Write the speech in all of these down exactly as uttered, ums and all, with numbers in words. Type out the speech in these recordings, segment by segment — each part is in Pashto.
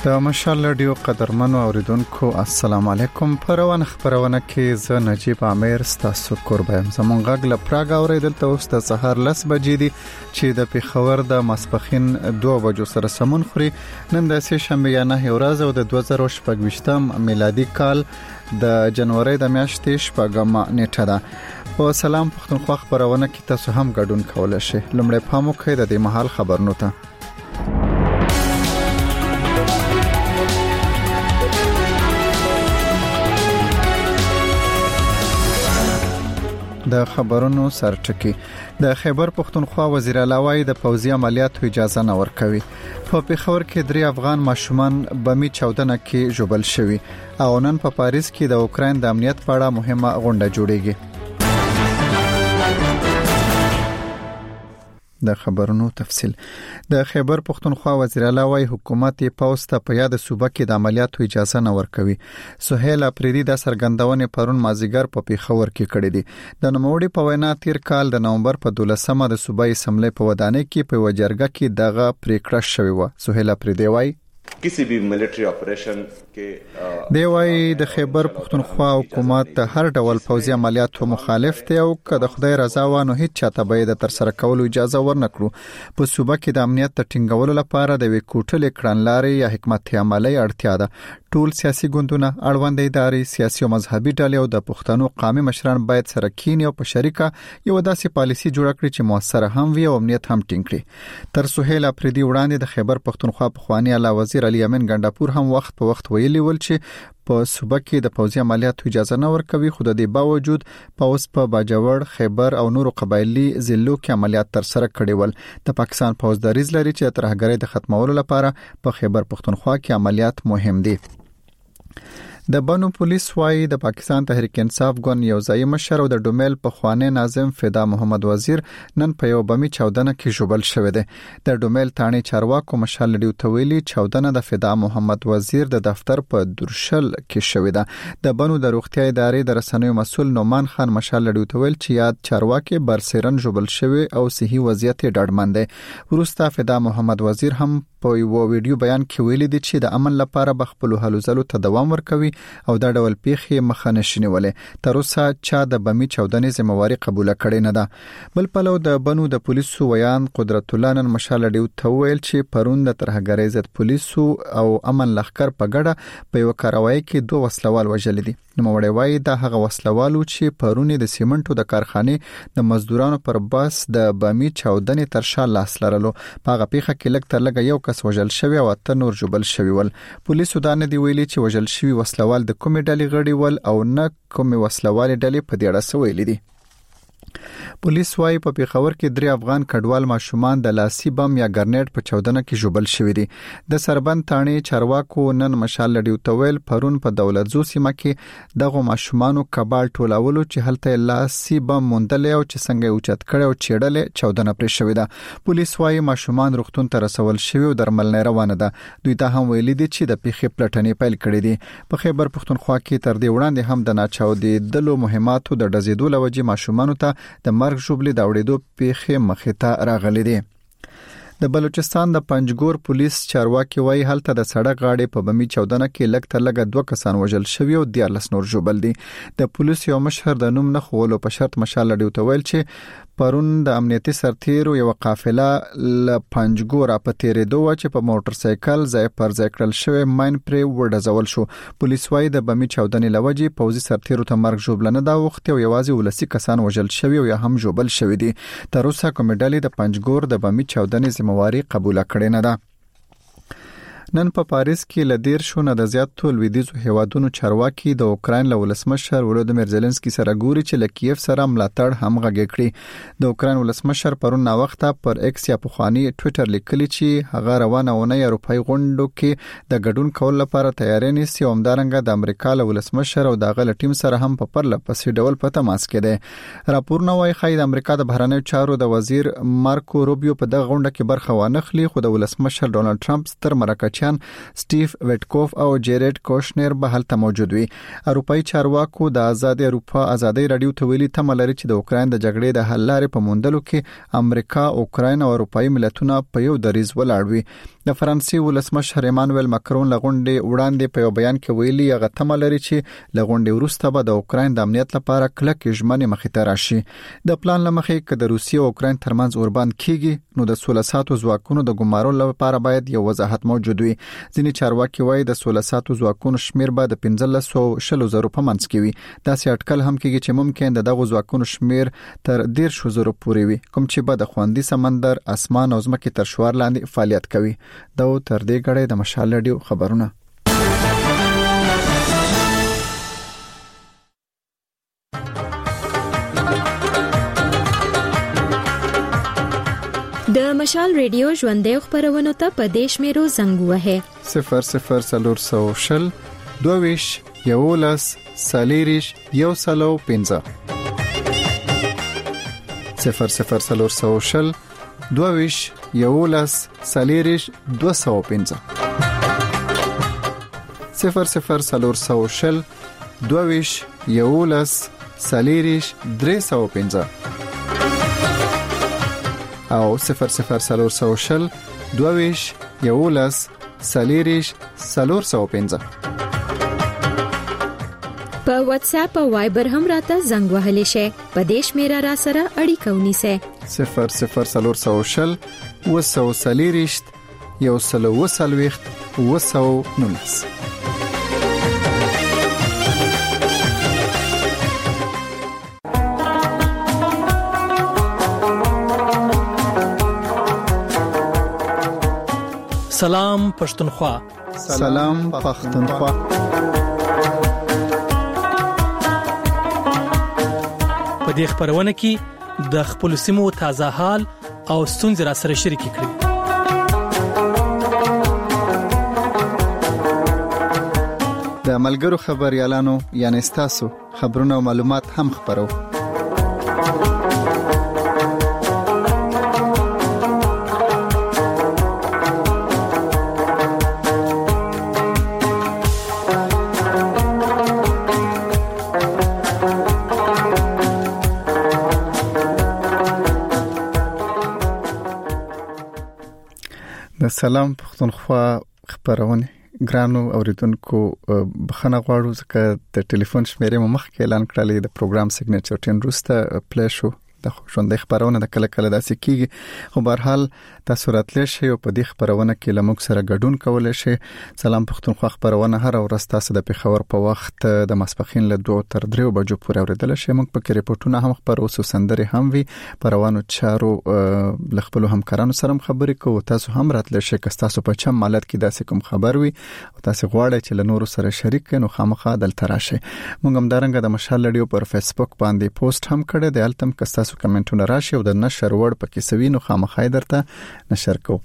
د مشال رادیو قدرمنو اوریدونکو السلام علیکم. پرونه خبرونه کې ز نجیب عامر ستاسو قربایم. زمونږ غږ له پراګ اوریدل ته اوس د سحر لس بجې دي چې د پیښور د ماسپخین دوه بجو سره سمون خوري. نن د سه شنبه یا نه ورځ او د دوه زره شپږ میلادي کال د جنوري د میاشتې شپږمه نیټه ده. په سلام پښتونخوا خبرونه کې تاسو هم ګډون کولای شئ. لمړی پامو کوي د دې محل خبرونو ته. د خبرونو سرټکی. د خیبر پښتونخوا وزیر اعلی وایي د پوځي عملیاتو اجازه نه ورکوي. په پیښور کې درې افغان ماشومان بمی چاودنه کې ژوبل شوي او نن په پاریس کې د اوکرين د امنیت په اړه مهمه غونډه جوړیږي. د خبرونو تفصیل. د خیبر پښتونخوا وزیر اعلی وایي حکومت یې پوسټ په یاد صوبه کې د عملیاتو اجازه نه ورکوي. سهیل اپریدي د سرګندونې پرون مازیګر په پیښور کې کړې دي. د نوموړي په وینا تیر کال د نومبر په دولسمه د صوبایي اسمبلی په ودانۍ کې په وجرګه کې دغه پریکړه شوې و. سهیل اپریدي وایي کسی بھی ملټری اپریشن کې دی وایي د خیبر پښتونخوا حکومت د هر ډول پوځي عملیاتو مخالف دی او که د خدای رضا وانه هیڅ چاته به د تر سره کولو اجازه ورنکړو. په صوبه کې د امنیت د ټینګولو لپاره د وکوټل کړنلارې یا حکمت عملی اړتیا ده. ټول سیاسي ګوندونه اړوند ادارې سیاسي او مذهبي ډلې او د پښتنو قومي مشران باید سره کینی او په شریکه یو داسې پالیسي جوړ کړي چې موثره هم وي او امنیت هم ټینګ کړي. تر سهیل اپریدي وړاندې د خیبر پښتونخوا په خواني اعلی وزیر علي امین ګنداپور هم وخت په وخت ویلي ول چې په صوبه کې د پوځي عملیاتو اجازه نه ورکوي. خو د دې باوجود پوځ په باجوړ، خیبر او نورو قبایلی ضلعو کې عملیات تر سره کړي ول. د پاکستان پوځ دریځ لري چې ترهګرۍ د ختمولو لپاره په خیبر پښتونخوا کې عملیات مهم دي. د بنو پولیس وایي د پاکستان تحریک انصاف ګوند یو ځای مشر او د ډومل په خوانه ناظم فدا محمد وزیر نن په یو بمی چاودنه کې ژوبل شوی دی. د ډومل تانی چارواکو مشال لډیو تویلی چاودنه د فدا محمد وزیر د دفتر په درشل کې شوی ده. د بنو د روغتیا ادارې د رسنیو مسول نومان خان مشال لډیو تویل چې یاد چارواکي برسرن ژوبل شوی او صحي وضعیت ډاډمن دی. ورسته فدا محمد وزیر هم په یو ویډیو بیان کې ویلي دي چې د امن لپاره بخپل هلو ځلو ته دوام ورکوي او دا ډول پیښې مخه نشي نیولې. تر اوسه چا د بمی چاودنې ذمہواری قبول کړې نه ده. بل پلو د بنو د پولیسو ویان قدرت الله نن مشال ډیو تویل چې پرون د ترهګرۍ ضد پولیسو او امن لخر په ګډه په یو کاروایی کې دوه وسلوال وژل دي. نو وړي وایي دا هغه وسلوالو چې پرون د سیمنټو د کارخانه د مزدورانو پر باس د بمی چاودنې تر شا لاس لرلو. په هغه پیښه کې لږ تر لږه یو کس وژل شوی او اته نور ژوبل شوی ول. پولیسو دا نه دی ویلي چې وژل شوی وسلوال د کومې ډلې غړي ول او نه کومې وسلوالې ډلې په دې اړه سویل دي. پولیس وايي په پیښور کې درې افغان کډوال ماشومان د لاسي بم یا ګرنیټ په چاودنه کې ژوبل شوی دي. د سربند تانی چارواکو نن مشال لډیو تویل پرون په دولت زو سیمه کې دغه ماشومانو کبال ټولولو چې هلته لاسي بم موندل او چې څنګه اوچت کړي او چیړل چاودنه پر شوی ده. پولیس وايي ماشومان روغتون ته رسول شوی او درمل نه روانه ده. دوی ته هم ویلي دي چې د پیښې پلټنې پیل کړې دي. په خیبر پښتونخوا کې تر دې وړاندې هم د ناچاودي دلو مهماتو د ډزیدو لوجې ماشومانو ته د مرګ ژوبلې د اورېدو پیښې مخې ته راغلي دي. د بلوچستان د پنجګور پولیس چارواکي وایي هلته د سړک غاړې په بمی چاودنه کې لږ تر لږه دوه کسان وژل شوي او دیارلس نور ژوبل دي. د پولیس یو مشر د نوم نه خولو په شرط مشال لډیو ته ویل چې پرون د امنیتي سرتیرو یو قافله ل پنجګور په تیرېدو و چې په موټر سایکل ځای پر ځای کړل شوی ماین پرې وډزول شو. پولیس وایي د بمی چاودنې لوجې پوځي سرتیرو ته مرګ ژوبل نه دا وخت او یوازې ولسی کسان وژل شوي او یا هم ژوبل شوي دي. تر اوسه کومې ډلې د پنجګور د بمی چاودنې ذمہواری قبول کړې نه ده. نن په پاریس کې لدیر شو نه د زیاتو لویدیزو هیوادونو چارواکي د اوکرين له ولسمشر ولودمیر زيلنسکي سره ګوري چې له کیف سره ملاتړ هم غږ کړي. د اوکرين ولسمشر پرون نا وخته پر ایکس یا پخوانی ټوئیټر لیکلی چې هغه روانه ونه اروپای غونډو کې د ګډون کول لپاره تیاری نیسي او همدارنګه د امریکا له ولسمشر او د غل ټیم سره هم په پرله پسې ډول په تماس کې دي. راپورونه وايي خای د امریکا د بهرنیو چارو د وزیر مارکو روبیو په دغه غونډه کې برخه وانخلي خو د ولسمشر ډونالد ټرمپ ستر مرکچیان سټیف ویټکوف او جیریډ کوشنر به هلته موجود وي. اروپאי چارواکو د آزاد اروپا آزادۍ رادیو ته ویلي تمه لري چې د اوکرين د جګړې د حل لارې په موندلو کې امریکا، اوکرين او اروپאי ملتونه په یو دریځ ولاړ وي. د فرانسې ولسمشر ایمانوئل ماکرون لغونډې وړاندې په یو بیان کې ویلي هغه تمه لري چې لغونډې وروسته به د اوکراین د امنیت لپاره کلک ژمنې مخې ته راشي. د پلان لمخې چې د روسیې او اوکراین ترمنځ اوربند کیږي نو د سوله ساتو ځواکونو د ګمارلو لپاره باید یو وضاحت موجود وي. ځینې چارواکي وایي د سوله ساتو ځواکونو شمیر به د پنځلس سوه شل زره په منځ کې وي. داسې اټکل هم کیږي چې ممکن د دغه ځواکونو شمیر تر ډیر شو زره پورې وي، کوم چې به د خوندي سمندر، اسمان او ځمکې تر شوار لاندې فعالیت کوي. دا تر دې غړې د مشال رادیو خبرونه. د مشال رادیو ژوندې خبرونه ته په دیش میرو زنګ وهه صفر صفر سلور سو شل دوویش یولس سالیریش یو سلو پنځه صفر صفر سلور سو شل دوویش یولس سالیریش دو سو پنځه صفر صفر سلور سو شل دوویش یولس سالیریش درې سو پنځه او صفر صفر سلور سو شل دوویش یولس سالیریش سلور سو پنځه. په واتس اپ او وایبر هم راته زنګ وهلی شي. په دیش میرا را سره اړیکه ونیسه صفر صفر سلور سو شل وسو سالیریش یو سلو وسلويخت وسو نونس. سلام پښتونخوا. سلام پښتونخوا. په دې خبرونه کې د خپل سیمو تازه حال او ستونزې را سره شریک کړئ. د ملګرو خبريالانو یعنی تاسو خبرونه او معلومات هم خبرو. سلام پښتونخوا خبرونه ګرانو اوریدونکو بخښنه غواړو ځکه د ټلیفون شمیرې مو مخکې اعلان کړلې د پروګرام سیګنیچر ټین روسته پلی شو د ژوندۍ خبرونه د کله کله داسې کیږي، خو به هر حال تاسو راتلی شئ او په دې خبرونه کې له موږ سره ګډون کولی شئ. سلام پښتونخوا خبرونه هر ورځ تاسو د پېښور په وخت د ماسپښین له دوه تر درې بجو پورې اوریدلی شئ. موږ پکې ریپورتونه هم خبرو، سندرې هم وي، په روانو چارو له خپلو همکارانو سره هم خبرې کوو. تاسو هم راتلی شئ که تاسو په چم مالت کې داسې کوم خبر وي او تاسو غواړئ چې له نورو سره شریک کړئ نو خامخا دلته راشئ. موږ هم دارنګه د مشال رادیو پر فیسبوک باندې پوسټ هم کړی دی، هلته هم که تاسو کمنټونه راشي او د نشر وړ پکې سوي نو خامخا درته نشر کو.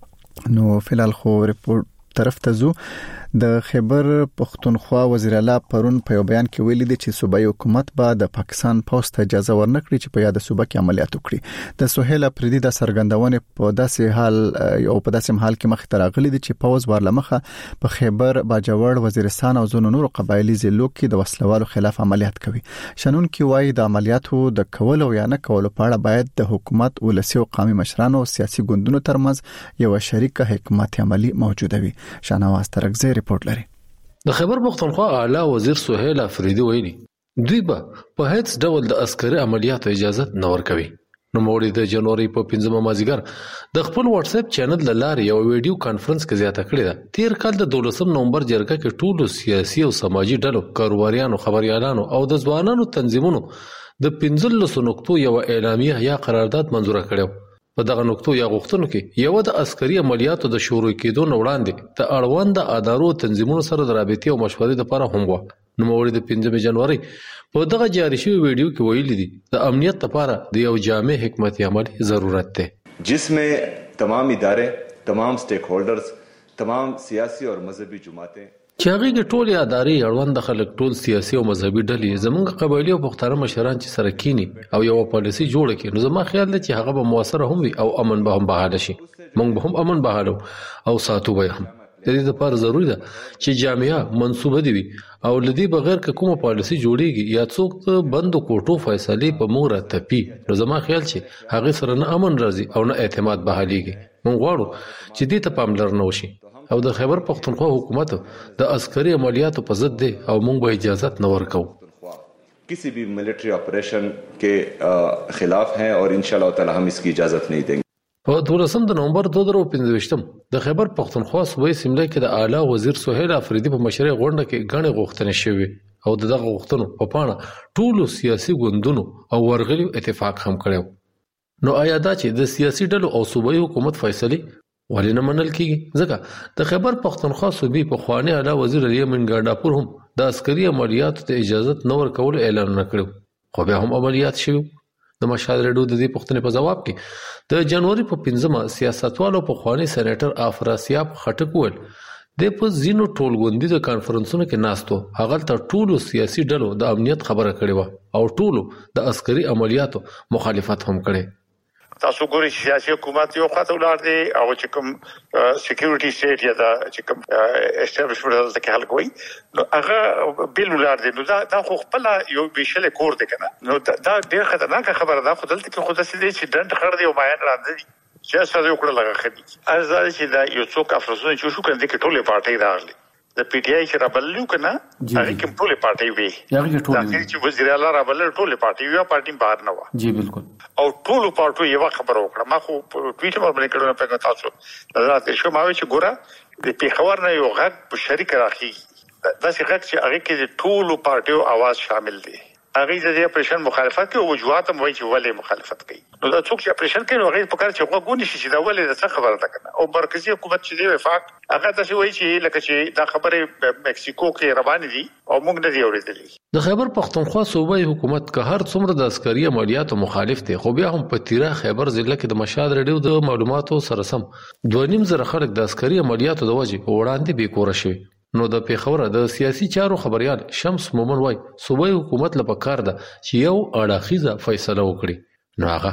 نو فلال خو ریپورت طرف ته زو. د خیبر پختونخوا وزیر اعلی پرون په بیان کې ویلي دي چې صوبایي حکومت به د پاکستان پولیس ته اجازه ورنکړي چې په یاد صوبه کې عملیات وکړي. د سهیل افریدي د سرګندونې په داسې حال او په داسې حال کې مخ ته راغلي دي چې پوز ورلمخه په خیبر باجوړ وزیرستان او زونو نور قبایلی ضلعو کې د وسلوالو خلاف عملیات کوي. شنون کې وایي د عملیاتو د کولو یا نه کولو په اړه باید د حکومت ولسی او قومي مشرانو او سیاسي ګوندونو ترمنځ یو شریکه حکمت عملی موجوده وي. شانواز ترکزی ریپورت لري. د خیبر پختونخوا اعلی وزیر سهیل افریدي ویلي دوی به په هیڅ ډول د عسکري عملیاتو اجازه نه ورکوي. نو موړي د جنوري په پنځمه مازیګر د خپل واتس اپ چینل لارې یو ویډیو کانفرنس کې زیاته کړې ده. تیر کال د دولسم نومبر جرګه کې ټولو سیاسي او سماجی ډلو، کاروباریانو، خبريالانو او د ځوانانو تنظیمونو د پنځلسو نقطو یو اعلامیه یا قرارداد منزور کړو. په دغه نقطو یا غوښتنو کې یو د عسکري عملیاتو د شروع کېدو نه وړاندې د اړوند ادارو تنظیمونو سره د رابطې او مشورې لپاره هم و. نو موړي د پنځمه جنوري په دغه جاری شوی ویډیو کې ویلي دي د امنیت لپاره د یو جامع حکمت عملی ضرورت ده جسمه تمام ادارې، تمام سټیک هولډرز، تمام سیاسي او مذهبي جماعتیں چې هغه کې ټول ادارې اړوند خلک، ټول سیاسي او مذهبي ډلې زمونږ قبایلی او پښتانه مشران چې سره کینی او یو پالیسي جوړ کړي، نو زما خیال دی چې هغه به موثر هم وي او امن به هم بحاله شي. موږ به هم امن بحالو او ساتو به هم. د دې لپاره ضروری ده چې جامعه منسوبه دي او لدی بغیر که کومه پالیسي جوړیږي یا څوک بند کوټو فیصله په مور ته پی، نو زما خیال چې هغه سره نه امن راځي او نه اعتماد بحاليږي. موږ غواړو چې دې ته پاملرنه وشي او د خیبر پختونخوا حکومت د عسکري عملیاتو په ضد دی او موږ به اجازه نه ورکو किसी भी military operation के खिलाफ हैं और इंशाल्लाह ताला हम इसकी इजाजत नहीं देंगे. په دولسم د نومبر دوه زره پنځه د خیبر پختونخوا صوبې سیملې کې د اعلی وزیر سهیل افریدي په مشرۍ غونډه کې غڼې غوښتنې شوې او دغه غوښتنو په پاڼه ټولو سیاسي ګوندونو او ورغلیو اتفاق هم کړو. نو آیا دا چې د سیاسي ډلو او صوبې حکومت فیصله ولې نه منل کیږي؟ ځکه د خیبر پختونخوا صوبې په خواني اعلی وزیر یمن ګاډاپور هم د عسکري عملیاتو ته اجازه نه ورکول اعلان نکړو، خو بیا هم عملیات شوه. د مشهد ریډیو د دې پوښتنې په جواب کې د جنوري په پنځمه سیاستوالو په خواني سېنیټر افراسیاب خټک وویل د په زینو ټولګوندي د کانفرنسونو کې ناستو هغه ته ټولو سیاسي ډلو د امنیت خبره کړې و او ټولو د عسکري عملیاتو مخالفت هم کړي. تاسو ګورئ سیاسي حکومت یو خاطر ولر دی او چې کوم سکیورټي سټیټ یا دا چې کوم اسټابلیشمنټ د حل کوي نو هغه بیل ولر دی نو دا دا خو خپل یو بشله کور دی کنه نو دا ډیر خطرناک خبره ده. خو دلته کې خود څه چې ډنډ خړ دی او ماین راځي چې څه یو کړه لګه خدي ارزاده چې دا یو څوک افرسونه چې شو کړي کې ټوله پارټي راغلي د پی ټی آی چې رابللو کنه هغه کوم ټوله پارټي وي هغه ټوله چې وزیر اعلی رابلل ټوله پارټي وي پارټي بهر نه و جی بالکل او ټولو پارټو یو خبر وکړه. ما خو ټویټر باندې کړو په تاسو دا چې شو ما وی چې ګوره د پیښور نه یو غږ په شریک راخي دا چې غږ چې هغه کې ټولو پارټیو आवाज شامل دي. هغه د دې اپریشن مخالفت کوي او وجوهات هم وایي چې ولې مخالفت کوي. نو دا څوک چې اپریشن کوي هغه په کار چې وګونی شي چې دا ولې د څه خبره ده کنه او مرکزی حکومت چې دی وفاق هغه تاسو وایي چې لکه چې دا خبره مکسیکو کې روان دي او موږ نه دی اورېدلې. د خیبر پختونخوا صوبې حکومت که هر څومره د عسکري عملیاتو مخالف دی خو بیا هم په تیرا خیبر ضلع کې د مشهد ریډیو د معلوماتو سره سم دوه نیم زره خلک د عسکري عملیاتو د وجې وړاندې بیکوره شوي. نو د پیښور د سیاسي چارو خبريال شمس مومن وای صوبې حکومت لپاره کار ده چې یو اړخیزه فیصله وکړي. نو هغه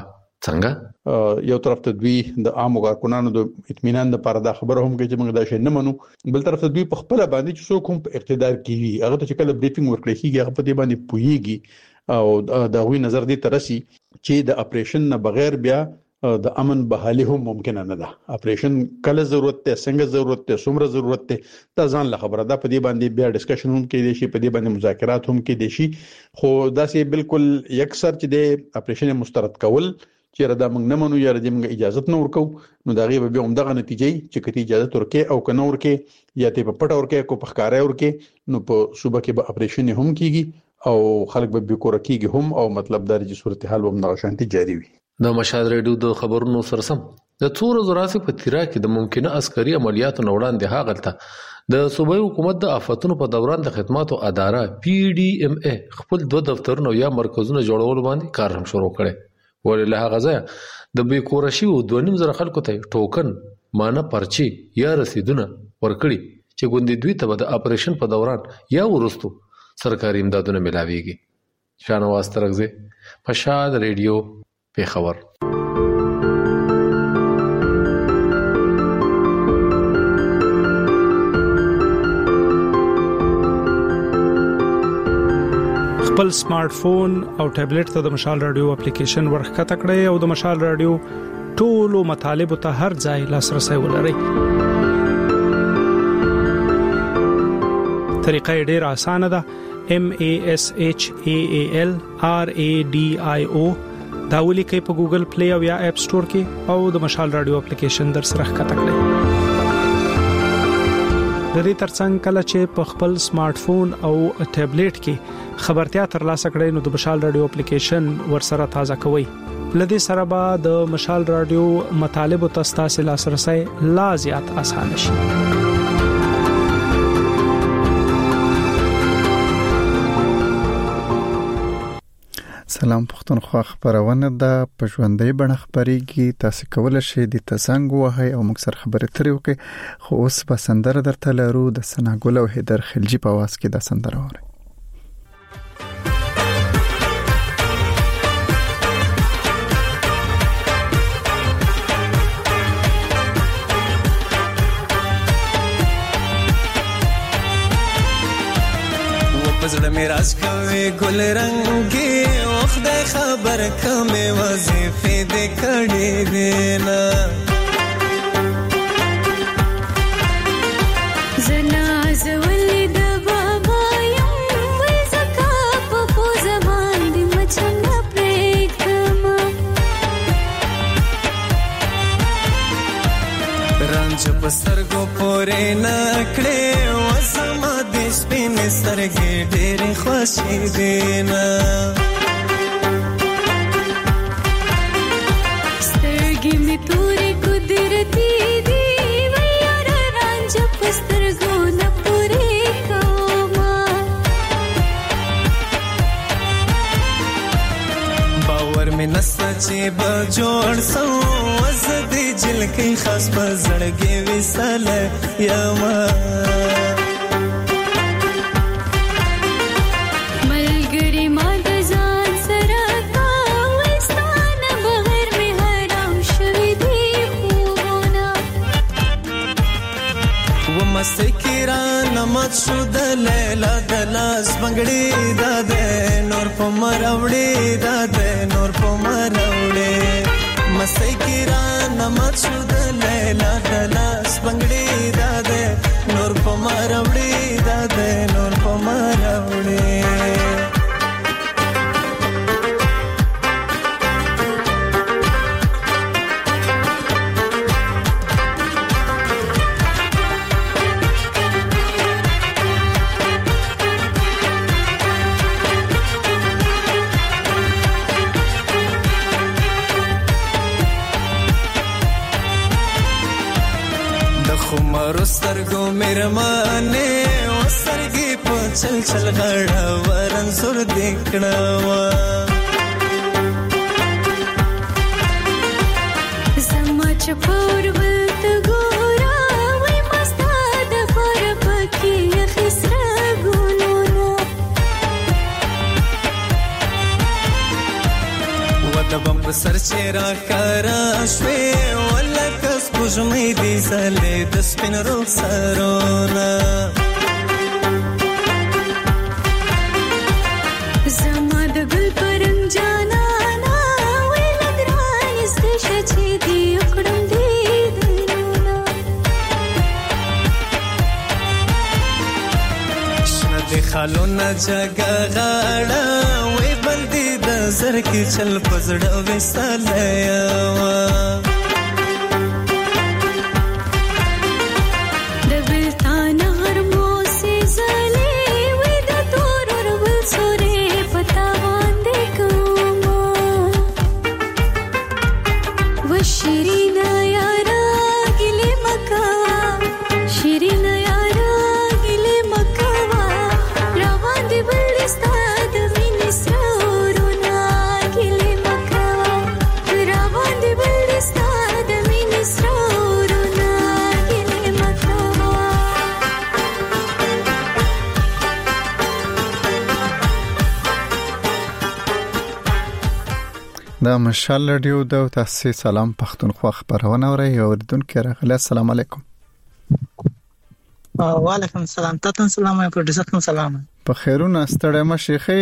څنګه یو طرف ته دوی د عامو کارکونانو د اطمینان لپاره دا خبره هم کوي چې موږ دا شی نه منو، بل طرف ته دوی په خپل باندې چې څوک هم په اقتدار کې وي هغه ته چې کله بریفینګ ورکړي کیږي هغه په دې باندې پوهیږي او دا غوي نظر دې ترسي چې د اپریشن نه بغیر بیا د امن بحالي هم ممکن نه ده. اپریشن کله ضرورت ته څنګه ضرورت ته څومره ضرورت ته دا ځان له خبره ده. په دې باندې بیا ډسکشن هم کېدي شي، په دې باندې مذاکرات هم کېدي شي، خو دا سي بالکل یکسر چې د اپریشن مسترد کول چې ردا موږ نه منو یا د موږ اجازه نه ورکو نو دا غي به هم دغه نتیجې چې کتی اجازه ورکې او کنه ورکې یا ته په پټ ورکې کو په ښکارا ورکې نو په صوبه کې به اپریشن هم کیږي او خلک به بیکور کیږي هم او مطلب دا چې صورتحال هم نه شانتي جاری وي. د مشهد ریډیو د خبرونو سره سم د څور زراسي په تیرا کې د ممکنه عسکري عملیاتو نوړان د هاغلته د صوبې حکومت د آفاتونو په دوران د خدماتو اداره پی ډی ایم ای خپل دوه دفترونه یا مرکزونه جوړول باندې کار هم شروع کړي. ولله هغه ځای د بیکورشي او دوه نیم زره خلکو ته ټوکن مانه پرچی یا رسیدونه ورکړي چې ګوندې دوی ته د اپریشن په دوران یا ورستو سرکاري امدادونه ملاويږي. شانواز ترغزه مشهد ریډیو پیښور. خپل سمارټ فون او ټابلیټ ته د مشال رادیو اپلیکیشن ورخکته کړئ او د مشال رادیو ټولو مطالب ته هر ځای لاسرسي ولرئ. طریقه ډیره اسانه ده. M A S H A A L R A D I O دا ولیکئ په ګوګل پلی او یا اپ سٹور کې او د مشال رادیو اپلیکیشن در سره ښکته کړئ. د دې ترڅنګ کله چې په خپل سمارټ فون او ټابلیټ کې خبرتیا ترلاسه کړئ نو د مشال رادیو اپلیکیشن ورسره تازه کوئ. لدې سره به د مشال رادیو مطالب او تاسو لاسرسي لا زیات اسانه شي. سلام پښتونخوا خبرونه ده په ژوندۍ بڼه خبريږي. تاسو کولای شئ د تاسنګ وهاي او موږ سره خبرې ترې وکړئ. خو اوس به سندره درته لرو د سناګل او هیدر خلجی په واس کې د سندره وره. پزړه مې راز کوي ګل رنگي وخت خبر کمه وظیفه دې کړې دینا سترګې ډېرې خوشې دي نه سترګې مې تورې قدرتي دي ویار رانجه په سترګو نه پورې کومه باور مې نسته چې به جوړ سو زه دې جلکې خاص په زړګې وساله یمه ملګری ما د ځان سره کاوه ستا نه بغیر مې حرام شوي دي خوبونه ومستۍ کې رانه مات شو د لیلا د لاس بنګړې دا دی نور په ما راوړې دا دی نور په ما راوړې مستۍ کې رانه مات شو د لیلا د لاس بنګړې دا دی نور په ما راوړې دا دی نور په ما راوړې خمارو سترګو میرمانه وسرګي په چل چل غړا ورن سر دکړوا زما چپور ولت ګورا وای مستا د فر پکې خسرا ګونونه ودبم په سر چیرې کارا شوي ولکه سپوږمۍ دې سلې د سپین رخسارونه زما د ګل پرنګ جانانا وای لګران ستشه چې دی کړم دې دلونه شنه دې خالونه جګه غاړه وای بل دې د زر کې چل پزړه وساله یوا دا مشال رادیو د تاسیس سلام پښتونخوا خبرونه اوري اوریدونکو راغله السلام علیکم وعلیکم السلام تاسو سلام او پروډوسر سلام په خیرونه ستړی ما شيخه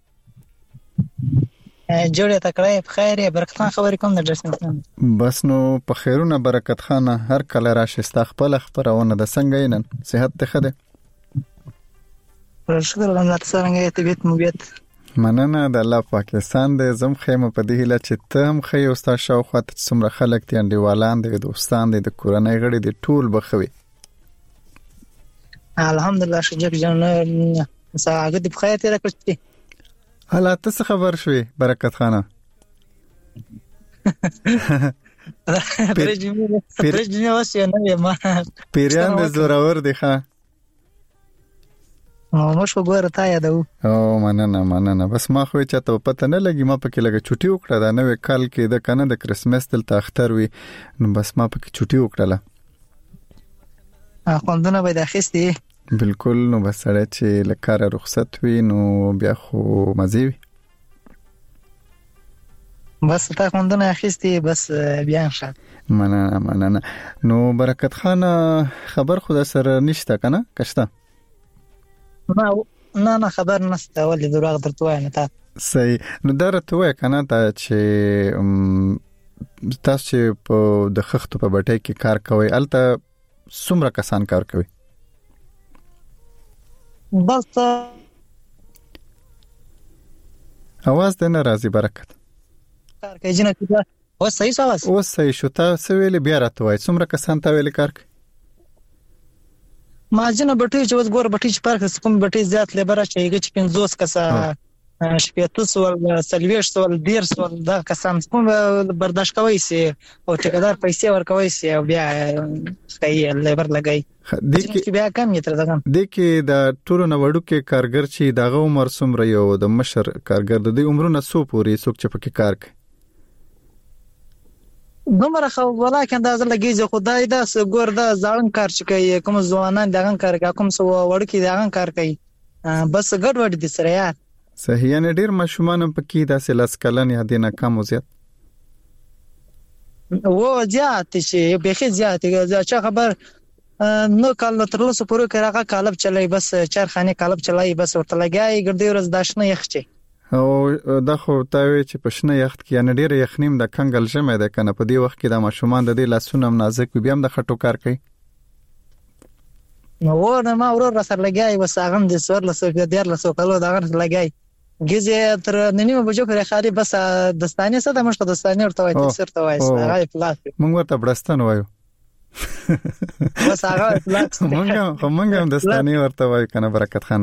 جوړه تکړه په خیر برکت خان خبرې کوم د درسنګ بس نو په خیرونه برکت خان هر کله راشي استقبال خبرونه د څنګه نن صحت ته خده شکر الله څنګه طبيعت موبيت مننه د الله پاکستان د زم خیمه په دې هله چې ته هم خې او ستا شاوخوا ته څومره خلک دي انډیوالان دي دوستان دي د کورنۍ غړي دي ټول بخوي الحمدلله شجاع جان ساعه دې بخیر تیر کړی هلا تاسو خبر شوي برکت خانه پرېجمه پرېجمه واسه نه ما پیران د زوراور دي ښا او مش وګوره تا یادو او مننه مننه بس ما خو چې ته پته نه لګي ما پکې لګه چټي وکړه دا نوې کال کې د کنه د کرسمس دلته اختر وي نو بس ما پکې چټي وکړه خوندونه به د اخیستي بالکل نو بس سره چې لکاره رخصت وي نو بیا خو مزي وي بس تا خوندونه اخیستي بس بیا ان شاء الله مننه مننه نو برکت خان خبر خدا سره نشته کنه کشته نه نه نه خبر نشته ولې دروغ درته وایم تا صحیح نو درته وای کنه ته چې تاسو چې په د خښتو په بټۍ کې کار کوي الته څومره کسان کار کوي بس اواز د ناراضي برکت کار کوي جنہ کړه او صحیح سواس او صحیح شو تاسو ویل بیا راته وای څومره کسان ته ویل کار کوي ماجنه بټي چې وز ګور بټي چې پارک کوم بټي زیات لیبر چې هغه چې پنځوس کسه شپږ سوال سلويش سوال ډیر سوال دا کسان کوم برداشت کوي سي او ټیکدار پیسې ورکوي سي او بیا صحیح لیبر لګي د کې بیا کم یې تر دغه د کې د ټولو نوړو کې کارګر چې دغه عمر څومره یو د مشر کارګر د دې عمرونه سو پوری څوک چې پکې کار کوي دومره خو ولاکه دا لګیږي خدای دا ګور دا ځان کار چې کوي کوم ځوانان دغه کار کوي کوم سو وړ کې دغه کار کوي بس ګډ وډ دي سره یار صحیح نه ډیر مشومان پکې داسې لاس کلن یا دینه کم زیات و زیات چې به خې زیات چې خبر نو کال تر اوسه پورې کړه کالب چلای بس چرخانه کالب چلای بس ورته لګای ګرځي ورځ داشنه یخچي او دا خو تاوي چې پښنه یخت کې نه ډیر یخنیم د کنګل جمع ده کنه په دې وخت کې د ماشومان د دې لاسونه نازک بیا هم د خټو کار کوي نو ورنه ما ورور سره لګای وساغم د سور لسو په ډیر لسو کلو دا غن لګای ګزه تر نیمه بجو پرې خاري بس دستانه سره مشته دستانه ورته وای تفسیر ته وای هغه پلاس مونږ ورته برستان وایو بس هغه پلاس مونږ مونږ هم دستانه ورته وای کنه برکت خانه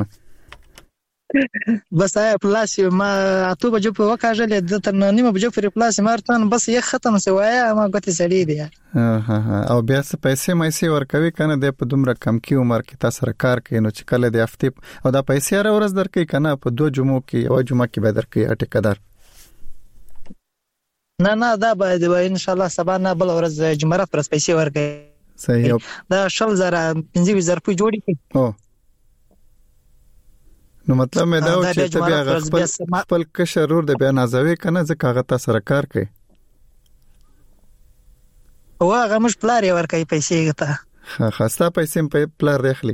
بس هغه پلاس ما اته بجو په وکاژل د تر نیمه بجو پرې پلاس مارتن بس یې ختم سي وای ما غوتی سړی دی ها ها او بیا څه پیسې مې ورکوي کنه د په دومره کم کې عمر کې تاسو سره کار کوي نو چې کله د هفته او دا پیسې را ورځ درکې کنه په دوه جمعو کې او جمعه کې به درکې اټکدار نه نه دا به ان شاء الله سبا نه بل ورځ جمعه پر پیسې ورکوي صحیح دا شل زره پنځه زره په جوړی کی او نو مطلب مې دا و چې ته بیا خپل خپل کشرور د بیا نازوي کنه ځکه هغه تاسو سره کار کوي او هغه مش پلار یې ورکوي پیسې غته خاصه پیسې په پلار دخلي